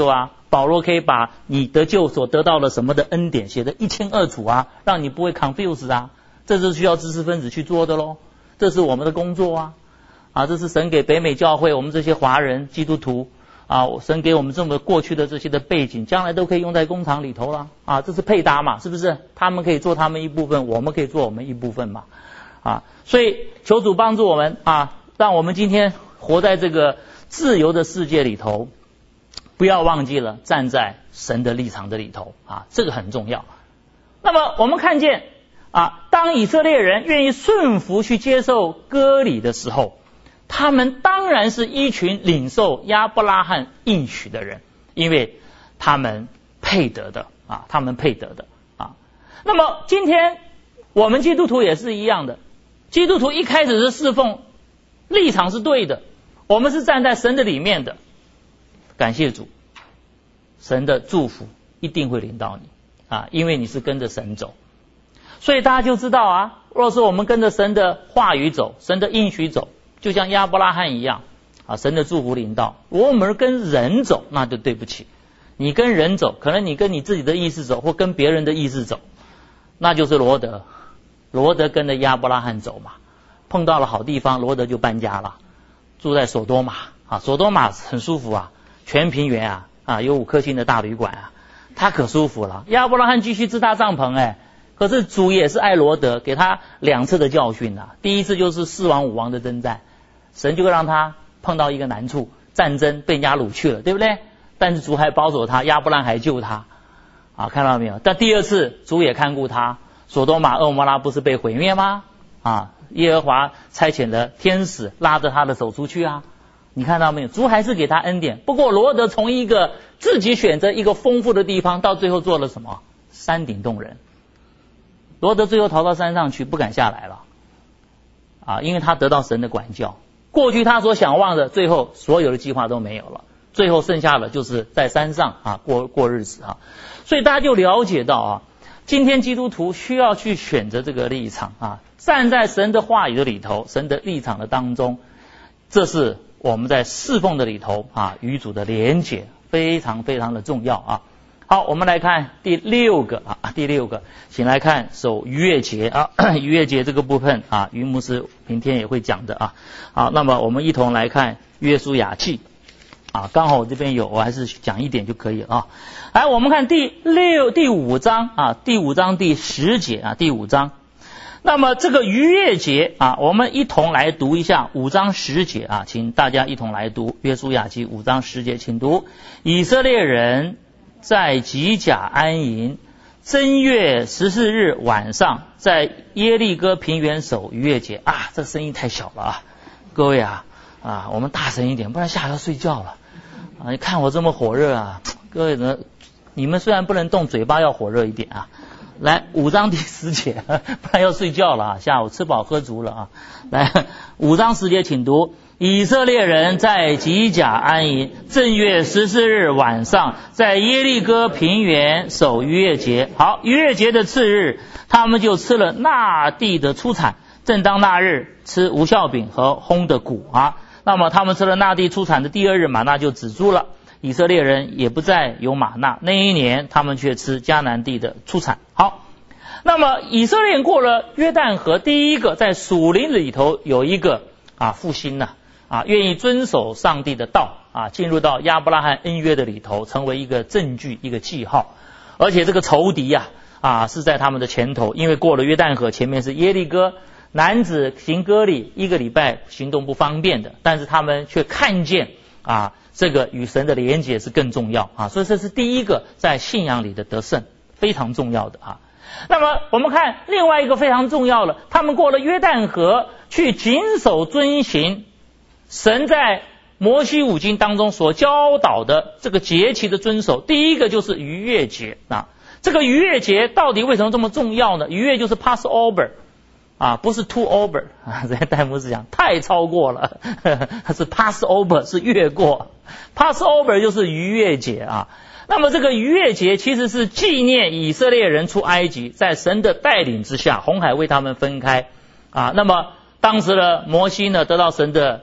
保罗可以把你得救所得到的什么的恩典写得一清二楚啊，让你不会 confuse 啊，这是需要知识分子去做的咯，这是我们的工作啊，啊，这是神给北美教会我们这些华人基督徒啊，神给我们这么过去的这些的背景，将来都可以用在工厂里头了啊，这是配搭嘛，是不是？他们可以做他们一部分，我们可以做我们一部分嘛，啊，所以求主帮助我们啊，让我们今天活在这个自由的世界里头，不要忘记了站在神的立场的里头啊，这个很重要。那么我们看见啊，当以色列人愿意顺服去接受割礼的时候，他们当然是一群领受亚伯拉罕应许的人，因为他们配得的啊，他们配得的啊。那么今天我们基督徒也是一样的，基督徒一开始是侍奉，立场是对的，我们是站在神的里面的，感谢主，神的祝福一定会临到你啊，因为你是跟着神走。所以大家就知道啊，若是我们跟着神的话语走，神的应许走，就像亚伯拉罕一样啊，神的祝福临到。我们跟人走，那就对不起，你跟人走，可能你跟你自己的意思走，或跟别人的意思走，那就是罗德。罗德跟着亚伯拉罕走嘛，碰到了好地方，罗德就搬家了，住在索多玛啊，索多玛很舒服啊，全平原啊啊，有五颗星的大旅馆啊，他可舒服了。亚伯拉罕继续支搭帐篷哎。可是主也是爱罗德，给他两次的教训啊。第一次就是四王五王的征战，神就会让他碰到一个难处，战争被人家掳去了，对不对？但是主还保守他，亚伯兰还救他啊，看到没有？但第二次主也看顾他，索多玛蛾摩拉不是被毁灭吗？啊，耶和华差遣了天使拉着他的手出去啊，你看到没有？主还是给他恩典。不过罗德从一个自己选择一个丰富的地方，到最后做了什么？山顶洞人。罗德最后逃到山上去，不敢下来了啊，因为他得到神的管教。过去他所想望的，最后所有的计划都没有了，最后剩下的就是在山上啊过过日子啊。所以大家就了解到啊，今天基督徒需要去选择这个立场啊，站在神的话语的里头，神的立场的当中，这是我们在侍奉的里头啊与主的连结，非常非常的重要啊。好，我们来看第六个啊，第六个，请来看守逾越节啊，逾越节这个部分啊，于牧师明天也会讲的啊。好，那么我们一同来看约书亚记啊，刚好我这边有，我还是讲一点就可以了啊。来，我们看第六第五章啊，第五章第十节啊，第五章。那么这个逾越节啊，我们一同来读一下五章十节啊，请大家一同来读约书亚记五章十节，请读：以色列人在吉甲安营，正月十四日晚上，在耶利哥平原守逾越节啊！这声音太小了啊，各位啊啊，我们大声一点，不然下来要睡觉了啊！你看我这么火热啊，各位呢，你们虽然不能动，嘴巴要火热一点啊。来，五章第十节，不然要睡觉了啊！下午吃饱喝足了啊！来，五章十节，请读。以色列人在吉甲安营，正月十四日晚上，在耶利哥平原守逾越节。好，逾越节的次日，他们就吃了那地的出产。正当那日，吃无酵饼和烘的谷啊。那么他们吃了那地出产的第二日，玛纳就止住了。以色列人也不再有玛纳，那一年他们却吃迦南地的出产。好，那么以色列人过了约旦河，第一个在属灵里头有一个啊复兴呢。啊，愿意遵守上帝的道啊，进入到亚伯拉罕恩约的里头，成为一个证据，一个记号。而且这个仇敌呀 啊, 啊是在他们的前头，因为过了约旦河，前面是耶利哥，男子行割礼一个礼拜行动不方便的，但是他们却看见啊，这个与神的连结是更重要啊，所以这是第一个在信仰里的得胜，非常重要的啊。那么我们看另外一个非常重要的，他们过了约旦河，去谨守遵行神在摩西五经当中所教导的这个节期的遵守。第一个就是逾越节啊，这个逾越节到底为什么这么重要呢？逾越就是 Passover 啊，不是 to over 啊，在戴牧师讲太超过了，呵呵是 Passover 是越过 ，Passover 就是逾越节啊。那么这个逾越节其实是纪念以色列人出埃及，在神的带领之下，红海为他们分开啊。那么当时的摩西呢，得到神的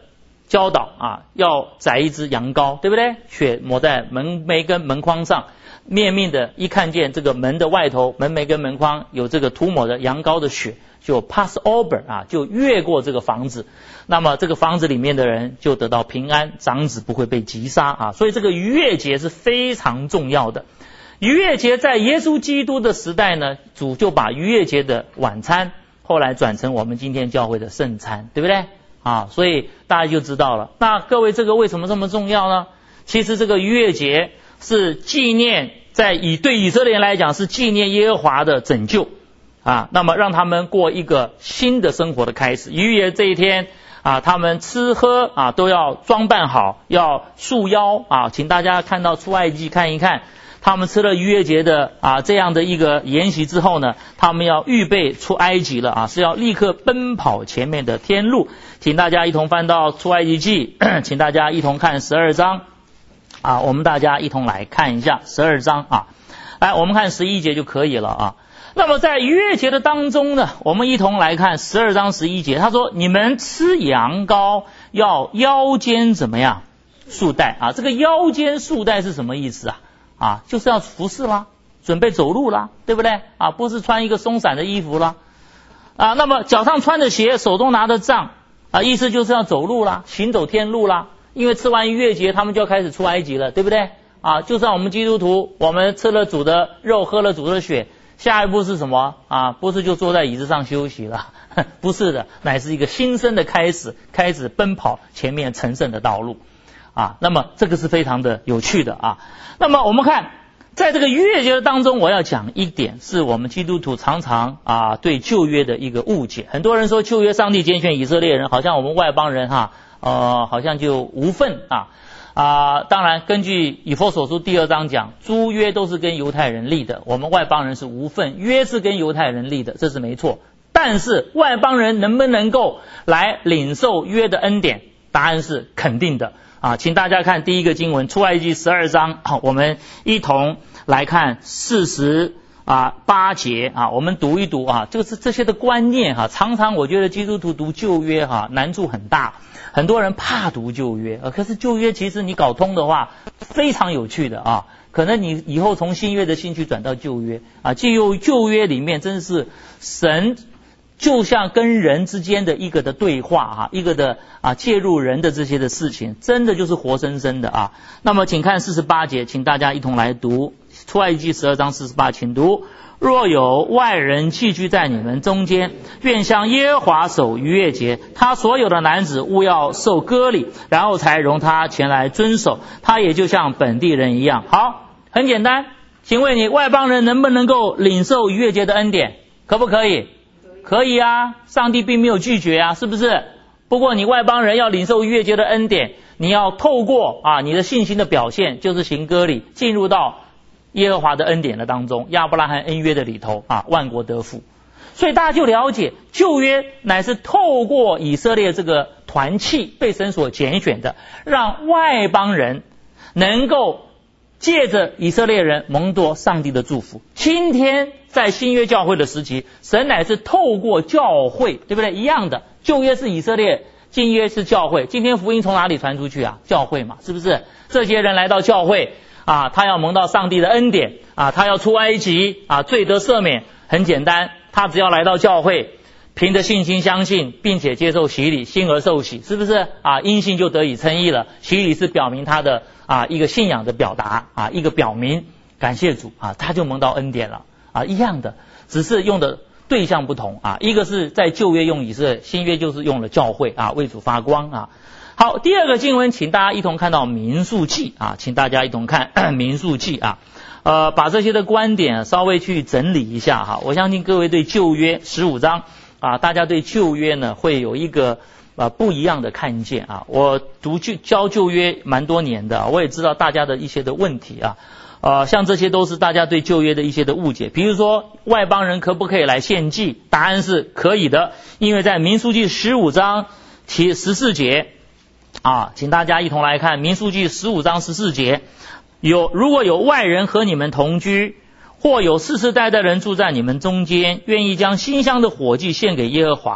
教导啊，要宰一只羊羔，对不对？血抹在门楣跟门框上，面面的一看见这个门的外头，门楣跟门框有这个涂抹的羊羔的血，就 pass over 啊，就越过这个房子，那么这个房子里面的人就得到平安，长子不会被击杀啊。所以这个逾越节是非常重要的。逾越节在耶稣基督的时代呢，主就把逾越节的晚餐后来转成我们今天教会的圣餐，对不对啊？所以大家就知道了。那各位，这个为什么这么重要呢？其实这个逾越节是纪念，在以对以色列人来讲是纪念耶和华的拯救啊，那么让他们过一个新的生活的开始。逾越这一天啊，他们吃喝啊都要装扮好，要束腰啊，请大家看到出埃及看一看。他们吃了逾越节的啊这样的一个筵席之后呢，他们要预备出埃及了啊，是要立刻奔跑前面的天路。请大家一同翻到出埃及记，请大家一同看十二章啊，我们大家一同来看一下十二章啊。来，我们看十一节就可以了啊。那么在逾越节的当中呢，我们一同来看十二章十一节，他说你们吃羊羔要腰间怎么样束带啊？这个腰间束带是什么意思啊？啊，就是要服侍啦，准备走路啦，对不对啊？不是穿一个松散的衣服啦啊。那么脚上穿的鞋，手中拿的杖啊，意思就是要走路啦，行走天路啦。因为吃完逾越节，他们就要开始出埃及了，对不对啊？就像我们基督徒，我们吃了主的肉，喝了主的血，下一步是什么啊？不是就坐在椅子上休息了，不是的，乃是一个新生的开始，开始奔跑前面成圣的道路啊。那么这个是非常的有趣的啊。那么我们看，在这个逾越节的当中，我要讲一点，是我们基督徒常常啊对旧约的一个误解。很多人说旧约上帝拣选以色列人，好像我们外邦人哈，呃，好像就无份啊啊。当然，根据以弗所书第二章讲，诸约都是跟犹太人立的，我们外邦人是无份，约是跟犹太人立的，这是没错。但是外邦人能不能够来领受约的恩典？答案是肯定的。啊，请大家看第一个经文，出埃及十二章，啊，我们一同来看四十啊八节啊，我们读一读啊，就是这些的观念哈、啊，常常我觉得基督徒读旧约哈、啊、难处很大，很多人怕读旧约，呃，可是旧约其实你搞通的话，非常有趣的啊，可能你以后从新约的兴趣转到旧约啊，旧旧约里面真是神。就像跟人之间的一个的对话啊，一个的啊介入人的这些的事情，真的就是活生生的啊。那么请看四十八节，请大家一同来读出埃及记十二章四十八，请读：若有外人寄居在你们中间，愿向耶和华守逾越节，他所有的男子务要受割礼，然后才容他前来遵守，他也就像本地人一样。好，很简单，请问你外邦人能不能够领受逾越节的恩典？可不可以？可以啊，上帝并没有拒绝啊，是不是？不过你外邦人要领受逾越节的恩典，你要透过啊你的信心的表现，就是行割礼，进入到耶和华的恩典的当中，亚伯拉罕恩约的里头啊，万国得福。所以大家就了解，旧约乃是透过以色列这个团契被神所拣选的，让外邦人能够借着以色列人蒙夺上帝的祝福。今天在新约教会的时期，神乃是透过教会，对不对？一样的，旧约是以色列，新约是教会。今天福音从哪里传出去啊？教会嘛，是不是？这些人来到教会啊，他要蒙到上帝的恩典啊，他要出埃及啊，罪得赦免。很简单，他只要来到教会，凭着信心相信，并且接受洗礼，信而受洗，是不是啊？因信就得以称义了。洗礼是表明他的啊一个信仰的表达啊，一个表明感谢主啊，他就蒙到恩典了啊，一样的，只是用的对象不同啊。一个是在旧约用以色列，新约就是用了教会啊，为主发光啊。好，第二个经文，请大家一同看到民数记啊，请大家一同看民数记啊。呃，把这些的观点稍微去整理一下哈。我相信各位对旧约十五章啊，大家对旧约呢会有一个啊不一样的看见啊。我读旧教旧约蛮多年的，我也知道大家的一些的问题啊。呃，像这些都是大家对旧约的一些的误解。比如说外邦人可不可以来献祭？答案是可以的，因为在民数记十五章其十四节啊，请大家一同来看民数记十五章十四节。有如果有外人和你们同居，或有世世代代人住在你们中间，愿意将馨香的火祭献给耶和华，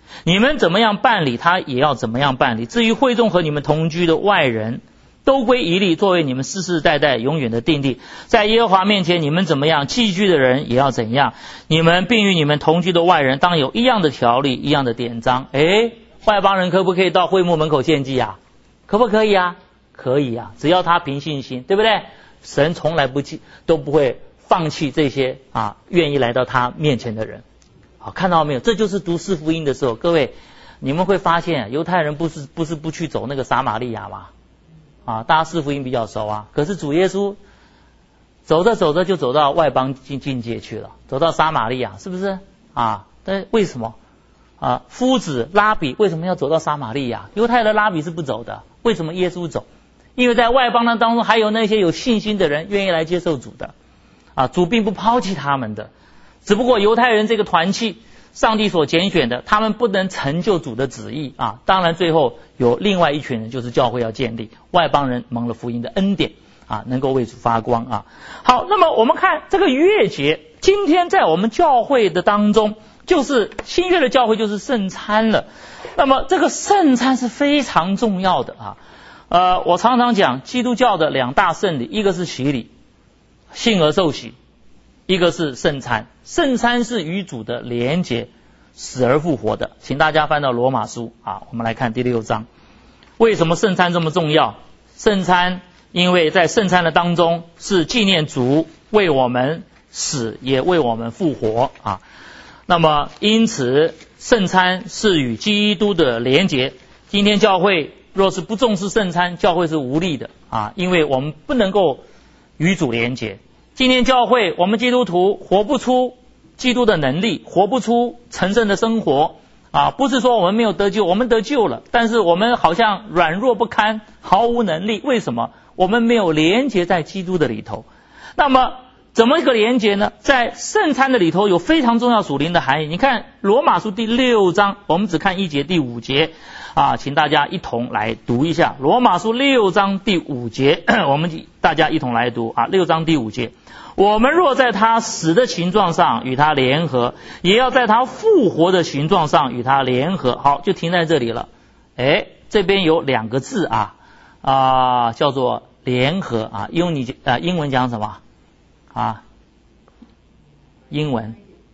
你们怎么样办理，他也要怎么样办理。至于会众和你们同居的外人，都归一例，作为你们世世代代永远的定例。在耶和华面前，你们怎么样，寄居的人也要怎样。你们并与你们同居的外人，当有一样的条例，一样的典章。诶，外邦人可不可以到会幕门口献祭啊？可不可以啊？可以啊，只要他凭信心，对不对？神从来不记都不会放弃这些啊愿意来到他面前的人。好，看到没有？这就是读四福音的时候，各位你们会发现，犹太人不是不是不去走那个撒玛利亚吗？啊，大家四福音比较熟啊。可是主耶稣走着走着就走到外邦境境界去了，走到撒玛利亚，是不是啊？但为什么啊？夫子拉比为什么要走到撒玛利亚？犹太的拉比是不走的，为什么耶稣走？因为在外邦人当中还有那些有信心的人愿意来接受主的啊，主并不抛弃他们的，只不过犹太人这个团契上帝所拣选的，他们不能成就主的旨意啊。当然最后有另外一群人，就是教会要建立，外邦人蒙了福音的恩典啊，能够为主发光啊。好，那么我们看这个逾越节，今天在我们教会的当中，就是新约的教会就是圣餐了。那么这个圣餐是非常重要的啊。呃，我常常讲基督教的两大圣礼，一个是洗礼，信而受洗，一个是圣餐。圣餐是与主的连结，死而复活的。请大家翻到罗马书啊，我们来看第六章。为什么圣餐这么重要？圣餐因为在圣餐的当中是纪念主为我们死，也为我们复活啊。那么因此圣餐是与基督的连结。今天教会若是不重视圣餐，教会是无力的啊，因为我们不能够与主连结。今天教会我们基督徒活不出基督的能力，活不出成圣的生活啊，不是说我们没有得救，我们得救了，但是我们好像软弱不堪，毫无能力。为什么？我们没有连结在基督的里头。那么怎么一个连结呢？在圣餐的里头有非常重要属灵的含义。你看罗马书第六章，我们只看一节第五节啊，请大家一同来读一下罗马书六章第五节，我们大家一同来读啊，六章第五节。我们若在他死的形状上与他联合，也要在他复活的形状上与他联合。好，就停在这里了。哎，这边有两个字啊啊，叫做联合啊，用你啊英文讲什么啊？英文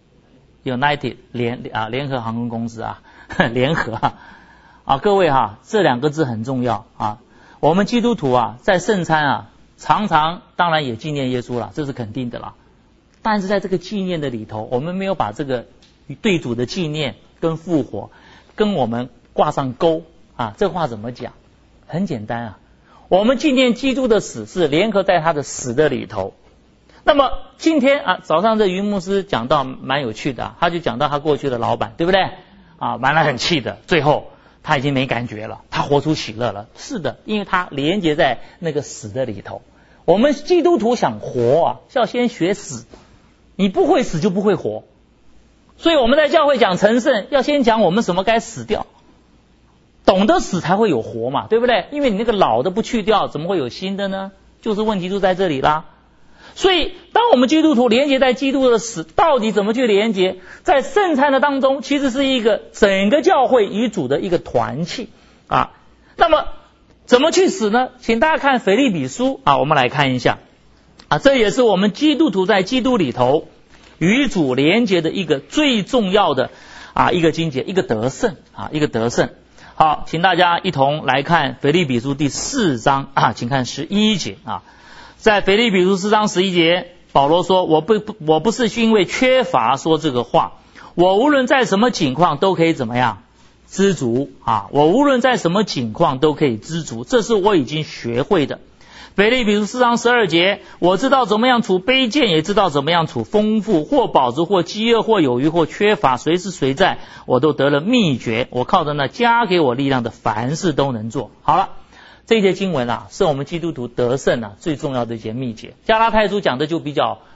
United 联啊联合航空公司啊，联合啊。啊，各位哈，这两个字很重要啊。我们基督徒啊，在圣餐啊，常常当然也纪念耶稣了，这是肯定的啦。但是在这个纪念的里头，我们没有把这个对主的纪念跟复活跟我们挂上钩啊。这话怎么讲？很简单啊，我们纪念基督的死是联合在他的死的里头。那么今天啊，早上这云牧师讲到蛮有趣的、啊，他就讲到他过去的老板，对不对啊？蛮来很气的，最后他已经没感觉了，他活出喜乐了。是的，因为他连接在那个死的里头。我们基督徒想活啊，是要先学死，你不会死就不会活。所以我们在教会讲成圣，要先讲我们什么该死掉，懂得死才会有活嘛，对不对？因为你那个老的不去掉，怎么会有新的呢？就是问题就在这里啦。所以当我们基督徒连接在基督的死，到底怎么去连接？在圣餐的当中，其实是一个整个教会与主的一个团契啊。那么怎么去死呢？请大家看腓立比书啊，我们来看一下啊，这也是我们基督徒在基督里头与主连接的一个最重要的啊一个经节，一个得胜啊，一个得胜。好，请大家一同来看腓立比书第四章啊，请看十一节啊。在腓立比书四章十一节，保罗说，我不我不是因为缺乏说这个话，我无论在什么情况都可以怎么样知足啊，我无论在什么情况都可以知足，这是我已经学会的。腓立比书四章十二节，我知道怎么样处卑贱，也知道怎么样处丰富，或饱足，或饥饿，或有余，或缺乏，随时随在，我都得了秘诀，我靠着那加给我力量的，凡事都能做。好了，这一节经文啊，是我们基督徒得胜啊最重要的一节秘诀。加拉太书讲的就比较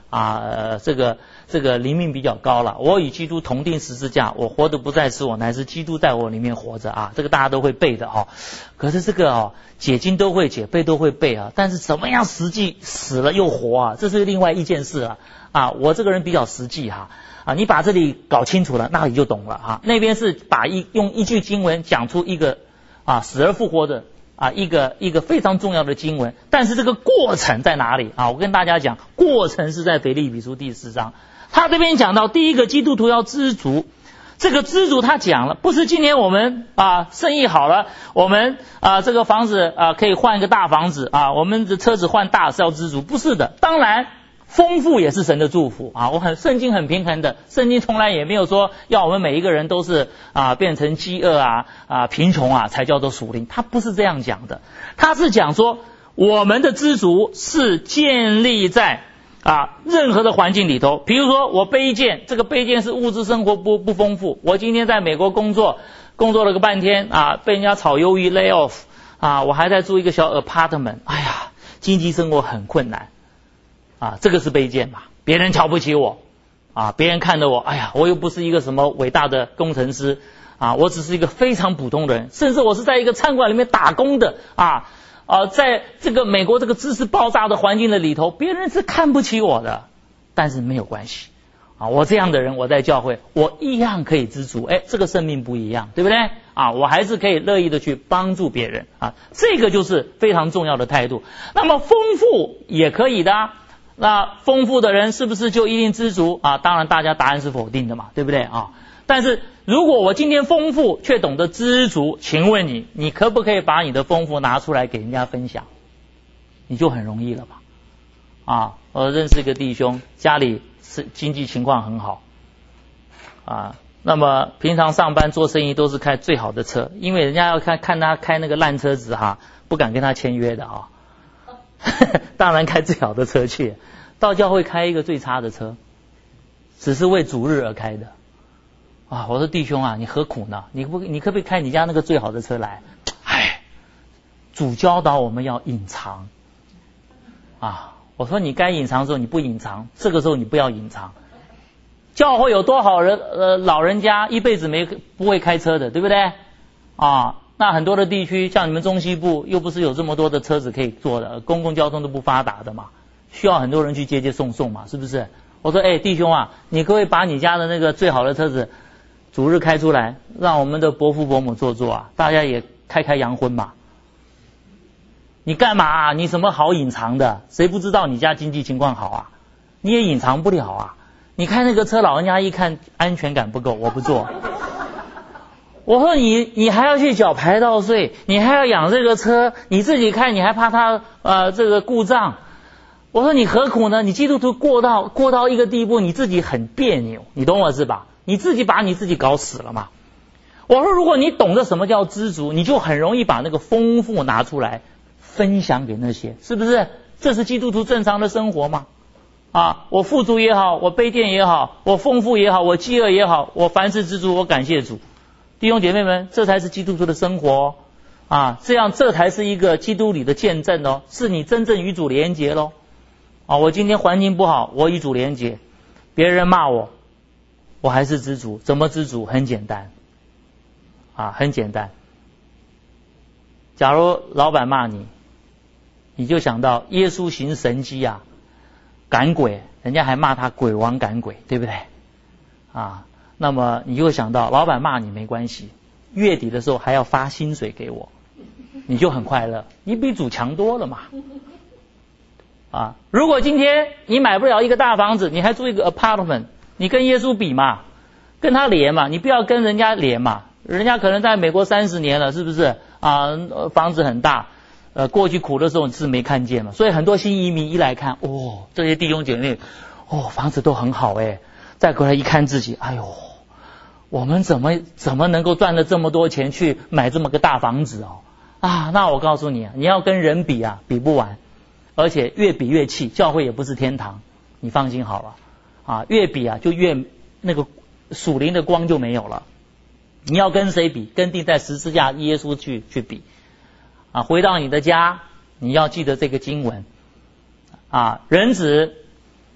啊、呃、这个这个灵命比较高了，我与基督同定十字架，我活的不再是我，乃是基督在我里面活着啊，这个大家都会背的哦。可是这个哦解经都会解，背都会背啊，但是怎么样实际死了又活啊，这是另外一件事了啊。我这个人比较实际哈啊，你把这里搞清楚了，那里就懂了啊。那边是把一用一句经文讲出一个啊死而复活的啊一个一个非常重要的经文，但是这个过程在哪里啊？我跟大家讲，过程是在腓立比书第四章，他这边讲到第一个基督徒要知足。这个知足他讲了，不是今天我们啊生意好了，我们啊这个房子啊可以换一个大房子啊，我们的车子换大是要知足，不是的。当然丰富也是神的祝福啊，我很圣经很平衡的，圣经从来也没有说要我们每一个人都是啊变成饥饿啊啊贫穷啊才叫做属灵，他不是这样讲的，他是讲说我们的知足是建立在啊，任何的环境里头，比如说我卑贱，这个卑贱是物质生活不不丰富。我今天在美国工作，工作了个半天啊，被人家炒鱿鱼 lay off 啊，我还在住一个小 apartment， 哎呀，经济生活很困难啊，这个是卑贱嘛，别人瞧不起我啊，别人看着我，哎呀，我又不是一个什么伟大的工程师啊，我只是一个非常普通的人，甚至我是在一个餐馆里面打工的啊。呃，在这个美国这个知识爆炸的环境的里头，别人是看不起我的，但是没有关系啊，我这样的人我在教会我一样可以知足，哎，这个生命不一样，对不对啊？我还是可以乐意的去帮助别人啊，这个就是非常重要的态度。那么丰富也可以的啊，那丰富的人是不是就一定知足啊？当然大家答案是否定的嘛，对不对啊？但是如果我今天丰富却懂得知足，请问你，你可不可以把你的丰富拿出来给人家分享？你就很容易了吧？啊，我认识一个弟兄，家里是经济情况很好啊，那么平常上班做生意都是开最好的车，因为人家要看看他开那个烂车子哈，不敢跟他签约的啊，当然开最好的车去，到教会开一个最差的车，只是为主日而开的。啊，我说弟兄啊，你何苦呢？你不，你可不可以开你家那个最好的车来？哎，主教导我们要隐藏啊。我说你该隐藏的时候你不隐藏，这个时候你不要隐藏。教会有多少人呃老人家一辈子没不会开车的，对不对？啊，那很多的地区像你们中西部又不是有这么多的车子可以坐的，公共交通都不发达的嘛，需要很多人去接接送送嘛，是不是？我说哎弟兄啊，你可不可以把你家的那个最好的车子主日开出来，让我们的伯父伯母坐坐啊，大家也开开洋荤嘛。你干嘛啊？你什么好隐藏的？谁不知道你家经济情况好啊？你也隐藏不了啊。你开那个车，老人家一看安全感不够，我不坐。我说你你还要去缴牌照税，你还要养这个车，你自己开你还怕它呃这个故障。我说你何苦呢？你基督徒过到过到一个地步，你自己很别扭，你懂我是吧？你自己把你自己搞死了嘛。我说如果你懂得什么叫知足，你就很容易把那个丰富拿出来分享给那些，是不是？这是基督徒正常的生活嘛。啊，我富足也好，我卑贱也好，我丰富也好，我饥饿也好，我凡事知足，我感谢主。弟兄姐妹们，这才是基督徒的生活哦。啊，这样这才是一个基督里的见证哦，是你真正与主连结咯。啊，我今天环境不好，我与主连结，别人骂我，我还是知足。怎么知足？很简单啊，很简单。假如老板骂你，你就想到耶稣行神迹啊，赶鬼，人家还骂他鬼王赶鬼，对不对啊？那么你就会想到老板骂你没关系，月底的时候还要发薪水给我，你就很快乐，你比主强多了嘛。啊，如果今天你买不了一个大房子，你还住一个 apartment， 你跟耶稣比嘛，跟他连嘛，你不要跟人家连嘛，人家可能在美国三十年了，是不是啊？房子很大，呃，过去苦的时候你是没看见嘛，所以很多新移民一来看，哦，这些弟兄姐妹，哦，房子都很好诶，再过来一看自己，哎呦，我们怎么怎么能够赚了这么多钱去买这么个大房子哦？啊，那我告诉你啊，你要跟人比啊，比不完。而且越比越气，教会也不是天堂，你放心好了啊，越比啊就越那个属灵的光就没有了。你要跟谁比？跟钉在十字架耶稣去去比啊！回到你的家，你要记得这个经文啊，人子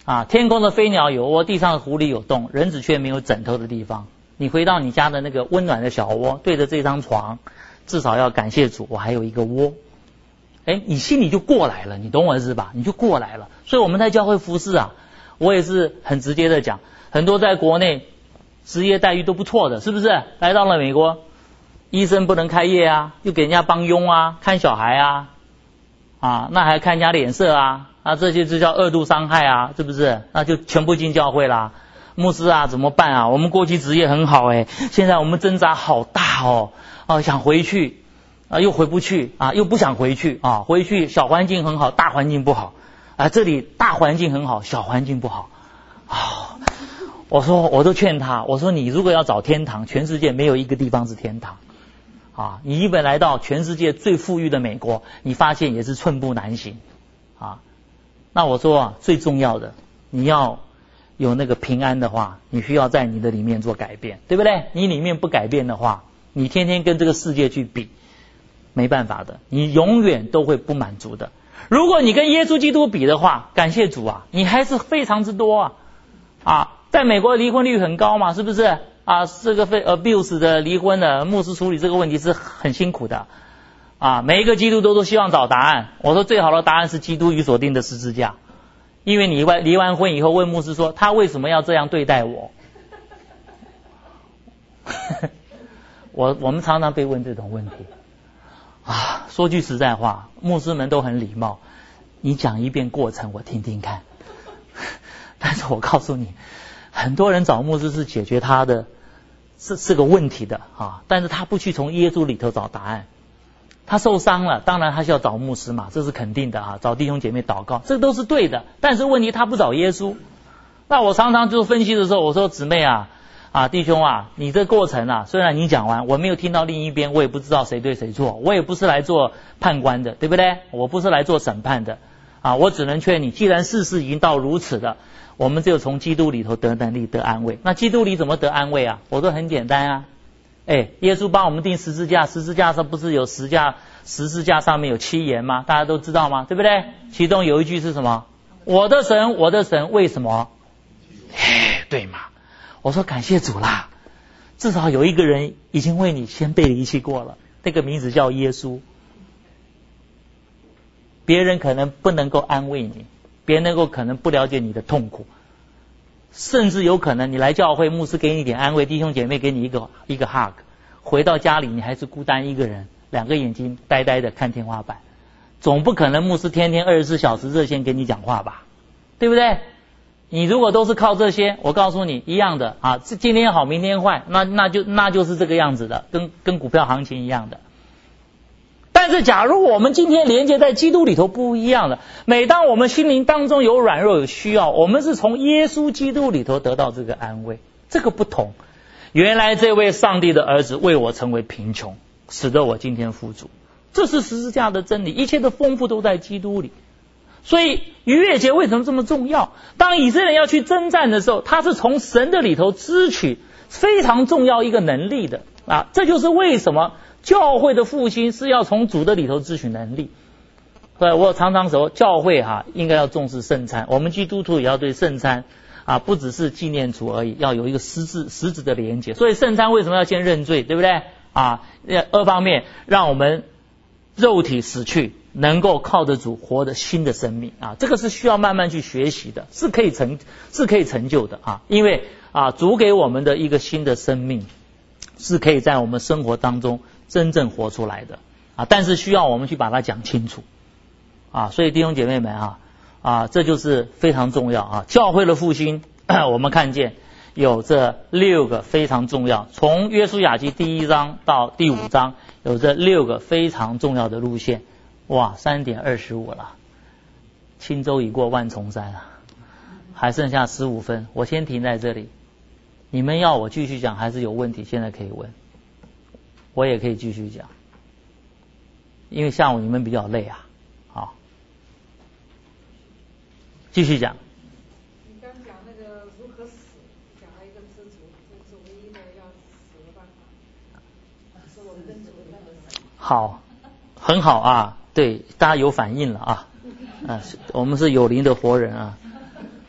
啊，天空的飞鸟有窝，地上的狐狸有洞，人子却没有枕头的地方。你回到你家的那个温暖的小窝，对着这张床，至少要感谢主，我还有一个窝。哎，你心里就过来了，你懂我意思吧？你就过来了。所以我们在教会服事啊，我也是很直接的讲，很多在国内职业待遇都不错的，是不是？来到了美国，医生不能开业啊，又给人家帮佣啊，看小孩啊，啊，那还看人家脸色啊，啊，这些就叫二度伤害啊，是不是？那就全部进教会啦。牧师啊，怎么办啊？我们过去职业很好诶，现在我们挣扎好大哦，啊，想回去啊，又回不去啊，又不想回去啊，回去小环境很好，大环境不好啊，这里大环境很好，小环境不好啊。我说，我都劝他，我说你如果要找天堂，全世界没有一个地方是天堂啊。你一本来到全世界最富裕的美国，你发现也是寸步难行啊。那我说啊，最重要的，你要有那个平安的话，你需要在你的里面做改变，对不对？你里面不改变的话，你天天跟这个世界去比，没办法的，你永远都会不满足的。如果你跟耶稣基督比的话，感谢主啊，你还是非常之多啊啊！在美国离婚率很高嘛，是不是啊？这个非 abuse 的离婚的牧师处理这个问题是很辛苦的啊！每一个基督徒都希望找答案，我说最好的答案是基督与所钉的十字架。因为你离完婚以后问牧师说他为什么要这样对待我我我们常常被问这种问题啊。说句实在话，牧师们都很礼貌，你讲一遍过程我听听看但是我告诉你，很多人找牧师是解决他的是是个问题的啊，但是他不去从耶稣里头找答案。他受伤了，当然他是要找牧师嘛，这是肯定的啊，找弟兄姐妹祷告，这都是对的。但是问题他不找耶稣。那我常常就分析的时候，我说姊妹啊啊弟兄啊，你这过程啊，虽然你讲完，我没有听到另一边，我也不知道谁对谁错，我也不是来做判官的，对不对？我不是来做审判的啊，我只能劝你，既然事事已经到如此的，我们只有从基督里头得能力得安慰。那基督里怎么得安慰啊？我说很简单啊。哎，耶稣帮我们钉十字架，十字架上不是有十架，十字架上面有七言吗？大家都知道吗？对不对？其中有一句是什么？我的神，我的神，为什么？哎，对嘛？我说感谢主啦，至少有一个人已经为你先被离弃过了，那个名字叫耶稣。别人可能不能够安慰你，别人能够可能不了解你的痛苦。甚至有可能你来教会，牧师给你一点安慰，弟兄姐妹给你一个一个 hug， 回到家里你还是孤单一个人，两个眼睛呆呆的看天花板，总不可能牧师天天二十四小时热线跟你讲话吧，对不对？你如果都是靠这些，我告诉你一样的啊，今天好明天坏，那那就那就是这个样子的，跟跟股票行情一样的。但是假如我们今天连接在基督里头不一样了，每当我们心灵当中有软弱有需要，我们是从耶稣基督里头得到这个安慰，这个不同。原来这位上帝的儿子为我成为贫穷，使得我今天富足，这是十字架的真理，一切的丰富都在基督里。所以逾越节为什么这么重要？当以色列人要去征战的时候，他是从神的里头支取非常重要一个能力的啊，这就是为什么教会的复兴是要从主的里头支取能力。对，我常常说教会哈、啊、应该要重视圣餐，我们基督徒也要对圣餐啊不只是纪念主而已，要有一个实质实质的连结。所以圣餐为什么要先认罪，对不对啊？二方面让我们肉体死去，能够靠着主活得新的生命啊，这个是需要慢慢去学习的，是可以成是可以成就的啊，因为啊主给我们的一个新的生命是可以在我们生活当中真正活出来的啊，但是需要我们去把它讲清楚啊，所以弟兄姐妹们啊啊，这就是非常重要啊。教会的复兴，我们看见有这六个非常重要，从约书亚记第一章到第五章，有这六个非常重要的路线。哇，三点二十五了，轻舟已过万重山啊，还剩下十五分，我先停在这里。你们要我继续讲还是有问题？现在可以问，我也可以继续讲，因为下午你们比较累啊。好，继续讲。 你刚讲那个如何死，讲了一个知足，这是唯一的要死的办法，是我们跟主的死。 好，很好啊，对，大家有反应了啊，啊，我们是有灵的活人啊。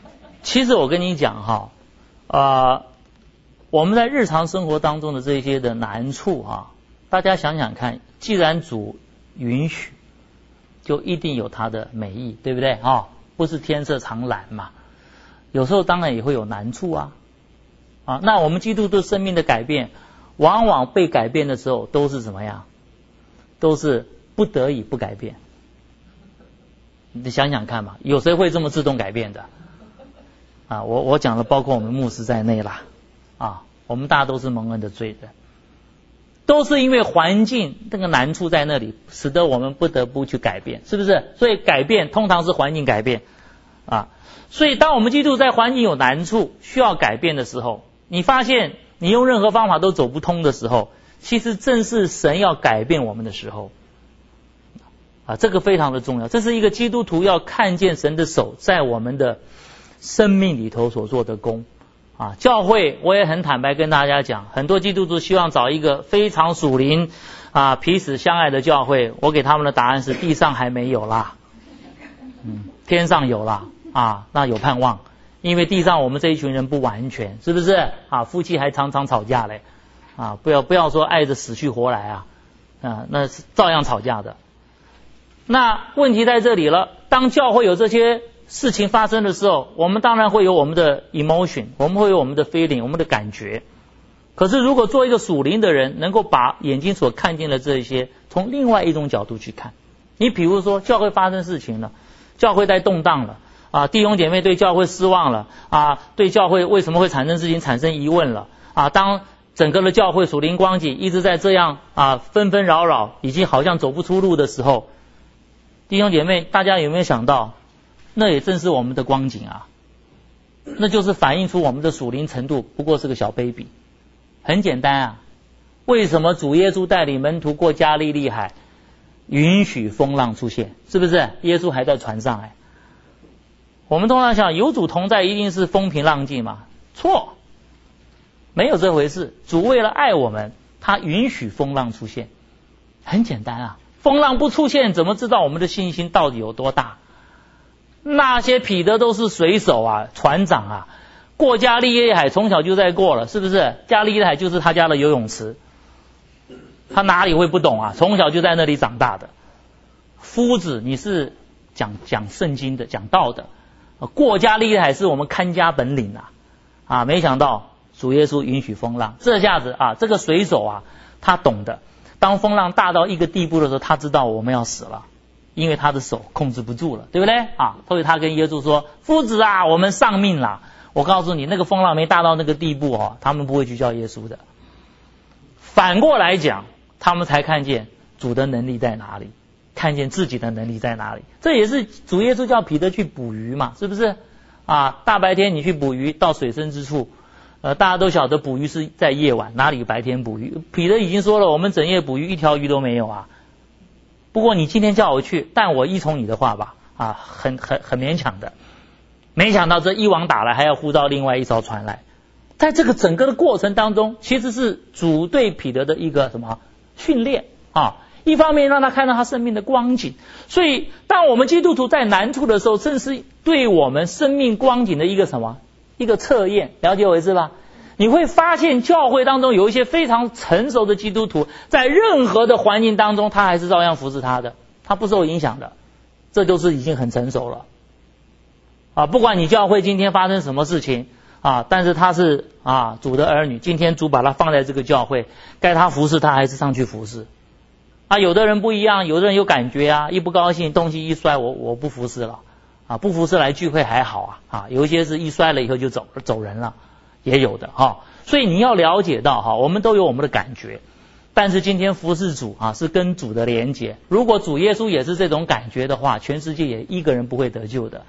其实我跟你讲哈，呃，我们在日常生活当中的这些的难处哈，大家想想看，既然主允许，就一定有它的美意，对不对啊？不是天色常蓝嘛，有时候当然也会有难处啊。啊，那我们基督徒生命的改变，往往被改变的时候都是怎么样？都是不得已不改变。你想想看嘛，有谁会这么自动改变的？啊，我我讲了，包括我们牧师在内啦，啊，我们大家都是蒙恩的罪人，都是因为环境那个难处在那里，使得我们不得不去改变，是不是？所以改变通常是环境改变啊。所以当我们基督徒在环境有难处需要改变的时候，你发现你用任何方法都走不通的时候，其实正是神要改变我们的时候啊，这个非常的重要。这是一个基督徒要看见神的手在我们的生命里头所做的功啊。教会我也很坦白跟大家讲，很多基督徒希望找一个非常属灵啊彼此相爱的教会，我给他们的答案是地上还没有啦，嗯，天上有啦啊，那有盼望。因为地上我们这一群人不完全，是不是啊？夫妻还常常吵架嘞啊！不要不要说爱着死去活来啊啊，那是照样吵架的。那问题在这里了，当教会有这些事情发生的时候，我们当然会有我们的 emotion， 我们会有我们的 feeling， 我们的感觉。可是如果做一个属灵的人，能够把眼睛所看见的这些从另外一种角度去看，你比如说教会发生事情了，教会在动荡了啊，弟兄姐妹对教会失望了啊，对教会为什么会产生事情产生疑问了啊，当整个的教会属灵光景一直在这样啊纷纷扰扰，已经好像走不出路的时候，弟兄姐妹大家有没有想到，那也正是我们的光景啊，那就是反映出我们的属灵程度不过是个小 baby。 很简单啊，为什么主耶稣带领门徒过加利利海，允许风浪出现？是不是耶稣还在船上？哎，我们通常想有主同在一定是风平浪静嘛？错，没有这回事。主为了爱我们，他允许风浪出现。很简单啊，风浪不出现怎么知道我们的信心到底有多大？那些彼得都是水手啊，船长啊，过加利利海从小就在过了，是不是？加利利海就是他家的游泳池，他哪里会不懂啊？从小就在那里长大的。夫子，你是讲讲圣经的，讲道的，过加利利海是我们看家本领啊啊！没想到主耶稣允许风浪，这下子啊，这个水手啊，他懂得，当风浪大到一个地步的时候，他知道我们要死了，因为他的手控制不住了，对不对啊？所以他跟耶稣说：“夫子啊，我们丧命了。”我告诉你，那个风浪没大到那个地步哦，他们不会去叫耶稣的。反过来讲，他们才看见主的能力在哪里，看见自己的能力在哪里。这也是主耶稣叫彼得去捕鱼嘛，是不是啊？大白天你去捕鱼，到水深之处，呃，大家都晓得捕鱼是在夜晚，哪里白天捕鱼？彼得已经说了，我们整夜捕鱼，一条鱼都没有啊。不过你今天叫我去，但我依从你的话吧，啊，很很很勉强的。没想到这一网打来，还要呼到另外一艘船来。在这个整个的过程当中，其实是主对彼得的一个什么训练啊？一方面让他看到他生命的光景，所以当我们基督徒在难处的时候，正是对我们生命光景的一个什么一个测验，了解我意思吧？你会发现教会当中有一些非常成熟的基督徒，在任何的环境当中，他还是照样服侍他的，他不受影响的，这就是已经很成熟了啊！不管你教会今天发生什么事情啊，但是他是啊主的儿女，今天主把他放在这个教会，该他服侍他还是上去服侍啊。有的人不一样，有的人有感觉啊，一不高兴东西一摔，我我不服侍了啊，不服侍来聚会还好啊啊，有一些是一摔了以后就走走人了，也有的哈、啊。所以你要了解到哈、啊，我们都有我们的感觉，但是今天服侍主啊是跟主的连结，如果主耶稣也是这种感觉的话，全世界也一个人不会得救的。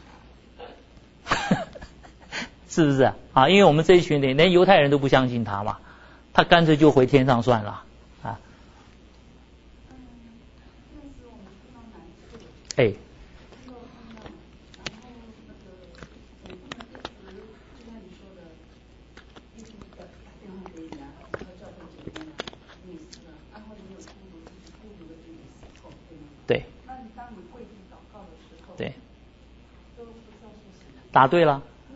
是不是啊？因为我们这一群人连犹太人都不相信他嘛，他干脆就回天上算了啊。哎。对。对。答对了。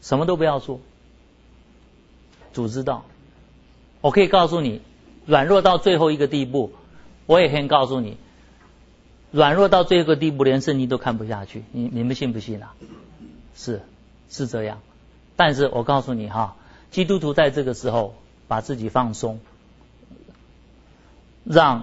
什么都不要说，主知道。我可以告诉你，软弱到最后一个地步，我也可以告诉你，软弱到最后一个地步，连圣经都看不下去。你你们信不信啊？是是这样。但是我告诉你哈，基督徒在这个时候把自己放松，让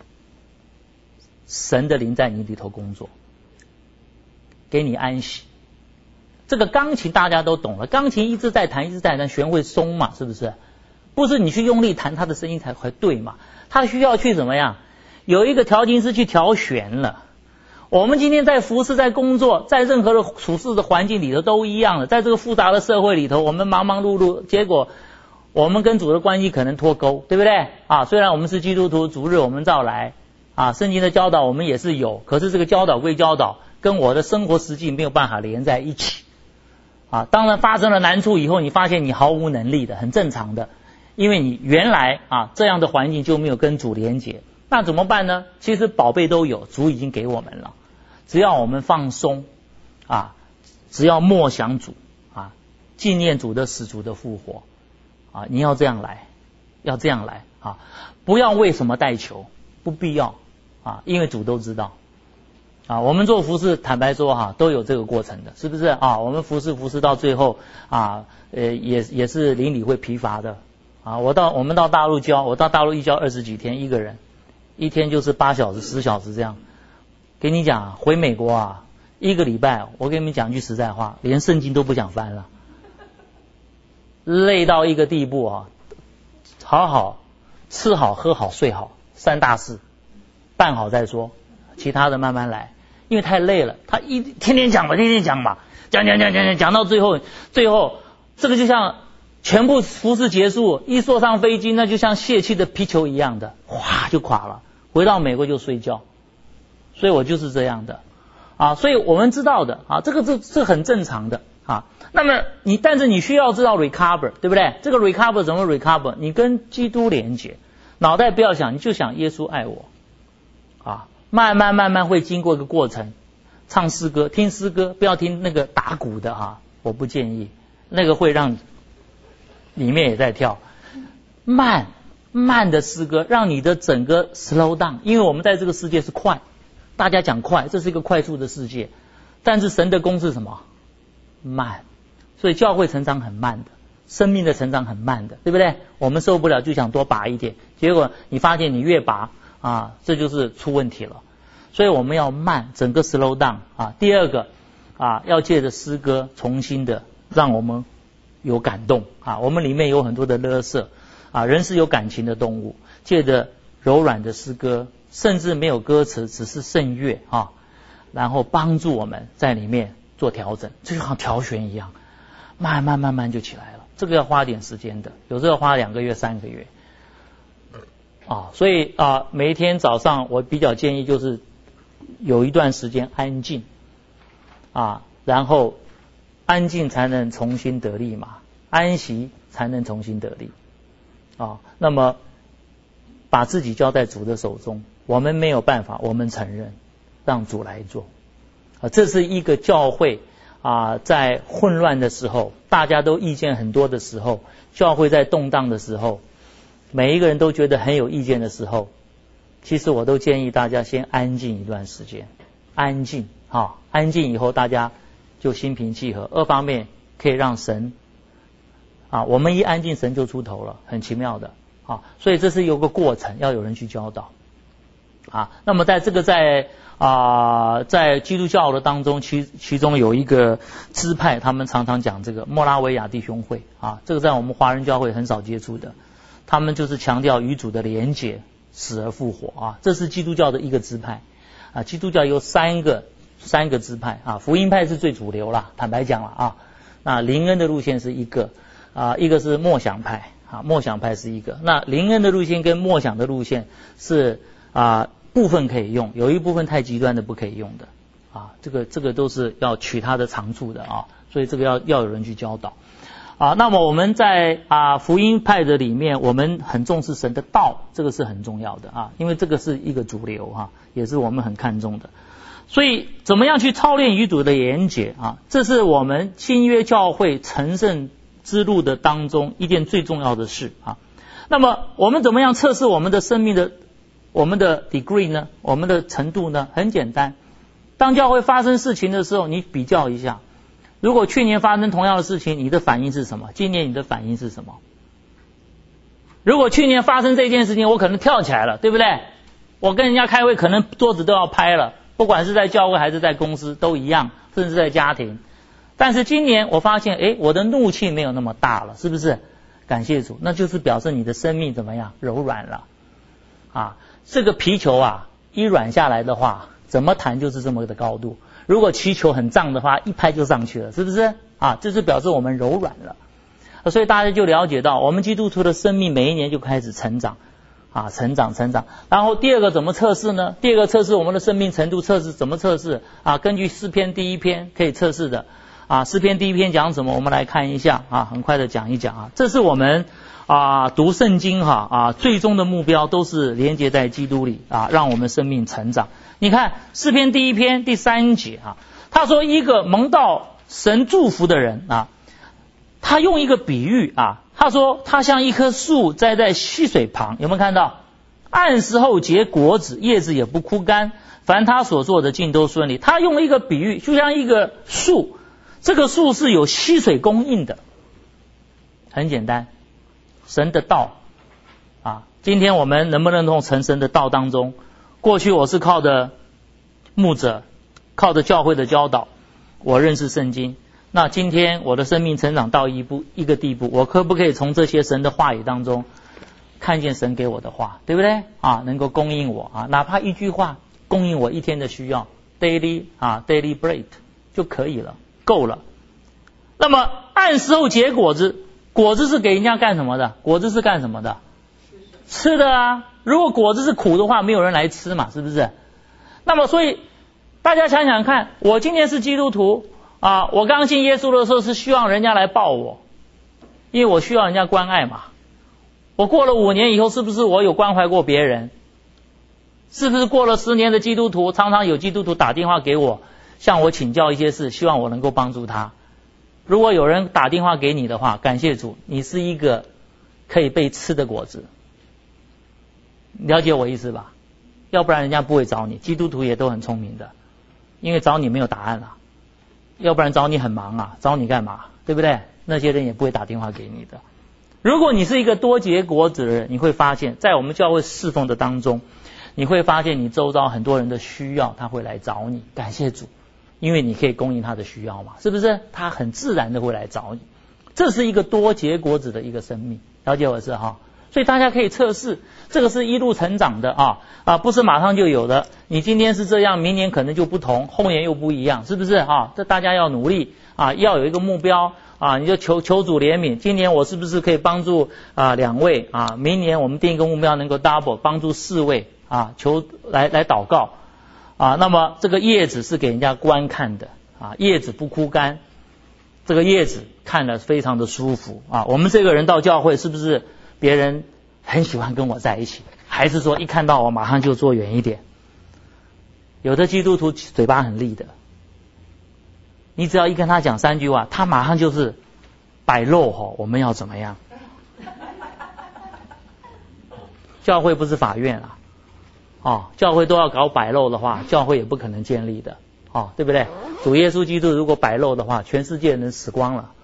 神的灵在你里头工作，给你安息。这个钢琴大家都懂了，钢琴一直在弹一直在弹，弦会松嘛，是不是？不是你去用力弹它的声音才会对嘛，它需要去怎么样？有一个调琴师去调弦了。我们今天在服侍在工作在任何的处事的环境里头都一样的，在这个复杂的社会里头，我们忙忙碌碌，结果我们跟主的关系可能脱钩，对不对啊？虽然我们是基督徒，主日我们照来啊，圣经的教导我们也是有，可是这个教导归教导，跟我的生活实际没有办法连在一起啊。当然发生了难处以后，你发现你毫无能力的，很正常的，因为你原来啊这样的环境就没有跟主连结。那怎么办呢？其实宝贝都有，主已经给我们了，只要我们放松啊，只要默想主啊，纪念主的死，主的复活啊，你要这样来，要这样来啊，不要为什么代求，不必要啊，因为主都知道啊。我们做服事，坦白说哈、啊，都有这个过程的，是不是啊？我们服事服事到最后啊，呃，也也是邻里会疲乏的啊。我到我们到大陆教，我到大陆一教二十几天，一个人。一天就是八小时十小时这样，给你讲回美国啊，一个礼拜我给你们讲句实在话，连圣经都不想翻了，累到一个地步啊，好好吃好喝好睡好三大事办好再说，其他的慢慢来，因为太累了。他一天天讲吧，天天讲吧，讲讲讲讲讲讲到最后，最后这个就像全部服事结束，一坐上飞机，那就像泄气的皮球一样的，哗就垮了。回到美国就睡觉，所以我就是这样的啊。所以我们知道的啊，这个这这很正常的啊。那么你，但是你需要知道 recover， 对不对？这个 recover 怎么 recover？ 你跟基督连结，脑袋不要想，你就想耶稣爱我啊。慢慢慢慢会经过一个过程，唱诗歌，听诗歌，不要听那个打鼓的啊，我不建议，那个会让里面也在跳，慢慢的诗歌，让你的整个 slow down， 因为我们在这个世界是快，大家讲快，这是一个快速的世界，但是神的功是什么？慢，所以教会成长很慢的，生命的成长很慢的，对不对？我们受不了就想多拔一点，结果你发现你越拔啊，这就是出问题了。所以我们要慢，整个 slow down 啊。第二个啊，要借着诗歌重新的让我们有感动啊，我们里面有很多的垃圾啊，人是有感情的动物，借着柔软的诗歌，甚至没有歌词，只是圣乐啊，然后帮助我们在里面做调整，就像调弦一样，慢慢慢慢就起来了。这个要花点时间的，有时候要花两个月、三个月啊。所以啊，每一天早上我比较建议就是有一段时间安静啊，然后安静才能重新得力嘛，安息才能重新得力啊。那么把自己交在主的手中，我们没有办法，我们承认，让主来做啊。这是一个教会啊，在混乱的时候，大家都意见很多的时候，教会在动荡的时候，每一个人都觉得很有意见的时候，其实我都建议大家先安静一段时间，安静啊，安静以后大家就心平气和。二方面可以让神啊，我们一安静，神就出头了，很奇妙的啊。所以这是有个过程，要有人去教导啊。那么在这个在啊，在基督教的当中，其其中有一个支派，他们常常讲这个莫拉维亚弟兄会啊，这个在我们华人教会很少接触的，他们就是强调与主的连结，死而复活啊，这是基督教的一个支派啊。基督教有三个三个支派啊，福音派是最主流啦，坦白讲了啊。那灵恩的路线是一个啊，一个是默想派啊，默想派是一个。那灵恩的路线跟默想的路线是啊。部分可以用，有一部分太极端的不可以用的啊，这个这个都是要取它的长处的啊，所以这个要要有人去教导啊。那么我们在啊福音派的里面，我们很重视神的道，这个是很重要的啊，因为这个是一个主流哈、啊，也是我们很看重的。 所以怎么样去操练与主的连结啊？这是我们新约教会成圣之路的当中一件最重要的事啊。那么我们怎么样测试我们的生命的我们的 degree 呢？我们的程度呢？很简单，当教会发生事情的时候，你比较一下，如果去年发生同样的事情，你的反应是什么？今年你的反应是什么？如果去年发生这件事情，我可能跳起来了，对不对？我跟人家开会，可能桌子都要拍了，不管是在教会还是在公司都一样，甚至在家庭。但是今年我发现，诶，我的怒气没有那么大了，是不是？感谢主，那就是表示你的生命怎么样？柔软了啊！这个皮球啊，一软下来的话，怎么弹就是这么的高度。如果气球很胀的话，一拍就上去了，是不是？啊，这是表示我们柔软了。所以大家就了解到，我们基督徒的生命每一年就开始成长啊，成长成长。然后第二个怎么测试呢？第二个测试我们的生命程度测试怎么测试啊？根据诗篇第一篇可以测试的啊。诗篇第一篇讲什么？我们来看一下啊，很快的讲一讲啊。这是我们啊读圣经哈啊最终的目标都是连接在基督里啊，让我们生命成长。你看诗篇第一篇第三节啊，他说一个蒙到神祝福的人啊。他用一个比喻啊，他说他像一棵树栽在溪水旁，有没有看到？按时候结果子，叶子也不枯干，凡他所做的尽都顺利。他用一个比喻，就像一个树，这个树是有溪水供应的。很简单，神的道啊，今天我们能不能从成神的道当中？过去我是靠着牧者，靠着教会的教导，我认识圣经。那今天我的生命成长到一步一个地步，我可不可以从这些神的话语当中看见神给我的话，对不对啊？能够供应我啊，哪怕一句话供应我一天的需要 ，daily 啊 daily bread 就可以了，够了。那么按时候结果子，果子是给人家干什么的？果子是干什么的？吃的啊。如果果子是苦的话，没有人来吃嘛，是不是？那么所以大家想想看，我今天是基督徒。啊，我刚信耶稣的时候是希望人家来抱我，因为我需要人家关爱嘛。我过了五年以后，是不是我有关怀过别人？是不是过了十年的基督徒，常常有基督徒打电话给我，向我请教一些事，希望我能够帮助他。如果有人打电话给你的话，感谢主，你是一个可以被吃的果子。了解我意思吧？要不然人家不会找你。基督徒也都很聪明的，因为找你没有答案了。要不然找你很忙啊，找你干嘛？对不对？那些人也不会打电话给你的。如果你是一个多结果子的人，你会发现在我们教会侍奉的当中，你会发现你周遭很多人的需要，他会来找你。感谢主，因为你可以供应他的需要嘛，是不是？他很自然的会来找你。这是一个多结果子的一个生命，了解我是哈？所以大家可以测试，这个是一路成长的啊啊，不是马上就有的。你今天是这样，明年可能就不同，后年又不一样，是不是啊？这大家要努力啊，要有一个目标啊，你就求求主怜悯。今年我是不是可以帮助啊两位啊？明年我们定一个目标，能够 double 帮助四位啊，求来来祷告啊。那么这个叶子是给人家观看的啊，叶子不枯干，这个叶子看了非常的舒服啊。我们这个人到教会是不是？别人很喜欢跟我在一起，还是说一看到我马上就坐远一点？有的基督徒嘴巴很利的，你只要一跟他讲三句话，他马上就是摆露吼，我们要怎么样？教会不是法院啊，哦，教会都要搞摆露的话，教会也不可能建立的，哦，对不对？主耶稣基督如果摆露的话，全世界人死光了，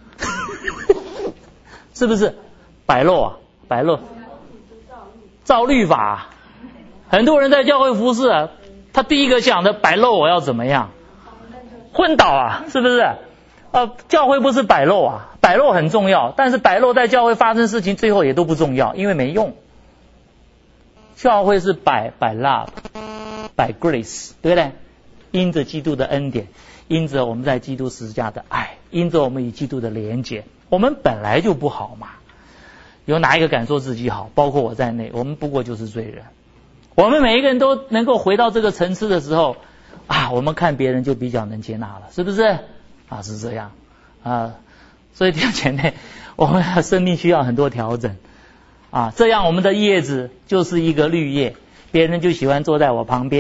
是不是？摆露啊，摆露，照律法。很多人在教会服侍啊，他第一个想的摆露我要怎么样？昏倒啊，是不是？呃，教会不是摆露啊，摆露很重要，但是摆露在教会发生事情，最后也都不重要，因为没用。教会是摆摆 love， 摆 grace， 对不对？因着基督的恩典，因着我们在基督十字架的爱，因着我们与基督的连结，我们本来就不好嘛。有哪一个敢说自己好？包括我在内，我们不过就是罪人。我们每一个人都能够回到这个层次的时候啊，我们看别人就比较能接纳了，是不是？啊，是这样啊。所以弟兄姐妹，我们的生命需要很多调整啊。这样我们的叶子就是一个绿叶，别人就喜欢坐在我旁边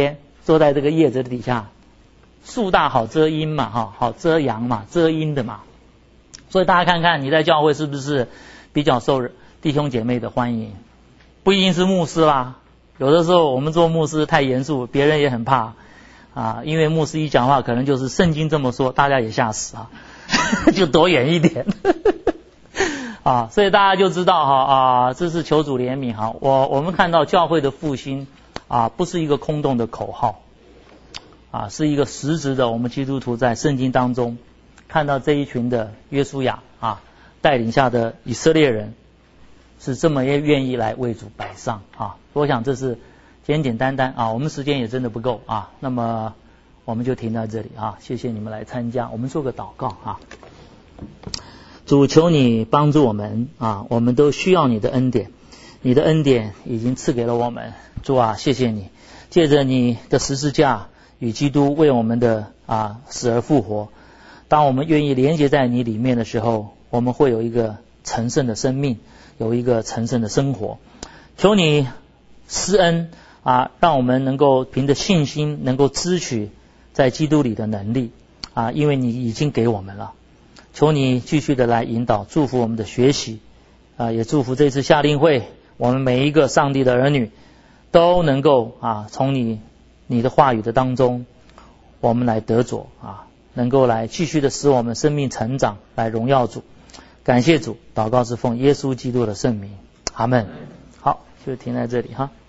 坐在这个叶子底下，树大好遮阴嘛，哈，好遮阳嘛，遮阴的嘛。所以大家看看你在教会是不是比较受弟兄姐妹的欢迎？不一定是牧师啦，有的时候我们做牧师太严肃，别人也很怕啊，因为牧师一讲话可能就是圣经这么说，大家也吓死啊，就躲远一点啊，所以大家就知道哈啊，这是求主怜悯哈。我我们看到教会的复兴啊，不是一个空洞的口号啊，是一个实质的，我们基督徒在圣经当中看到这一群的约书亚啊带领下的以色列人是这么也愿意来为主摆上啊，我想这是简简单单啊，我们时间也真的不够啊，那么我们就停在这里啊，谢谢你们来参加，我们做个祷告啊。主，求你帮助我们啊，我们都需要你的恩典，你的恩典已经赐给了我们，主啊，谢谢你，借着你的十字架与基督为我们的啊死而复活，当我们愿意连接在你里面的时候，我们会有一个成圣的生命，有一个成圣的生活。求你施恩啊，让我们能够凭着信心能够支取在基督里的能力啊，因为你已经给我们了。求你继续的来引导祝福我们的学习啊，也祝福这次夏令会我们每一个上帝的儿女都能够啊从你你的话语的当中我们来得着啊，能够来继续的使我们生命成长，来荣耀主。感谢主，祷告是奉耶稣基督的圣名，阿们。好，就停在这里哈。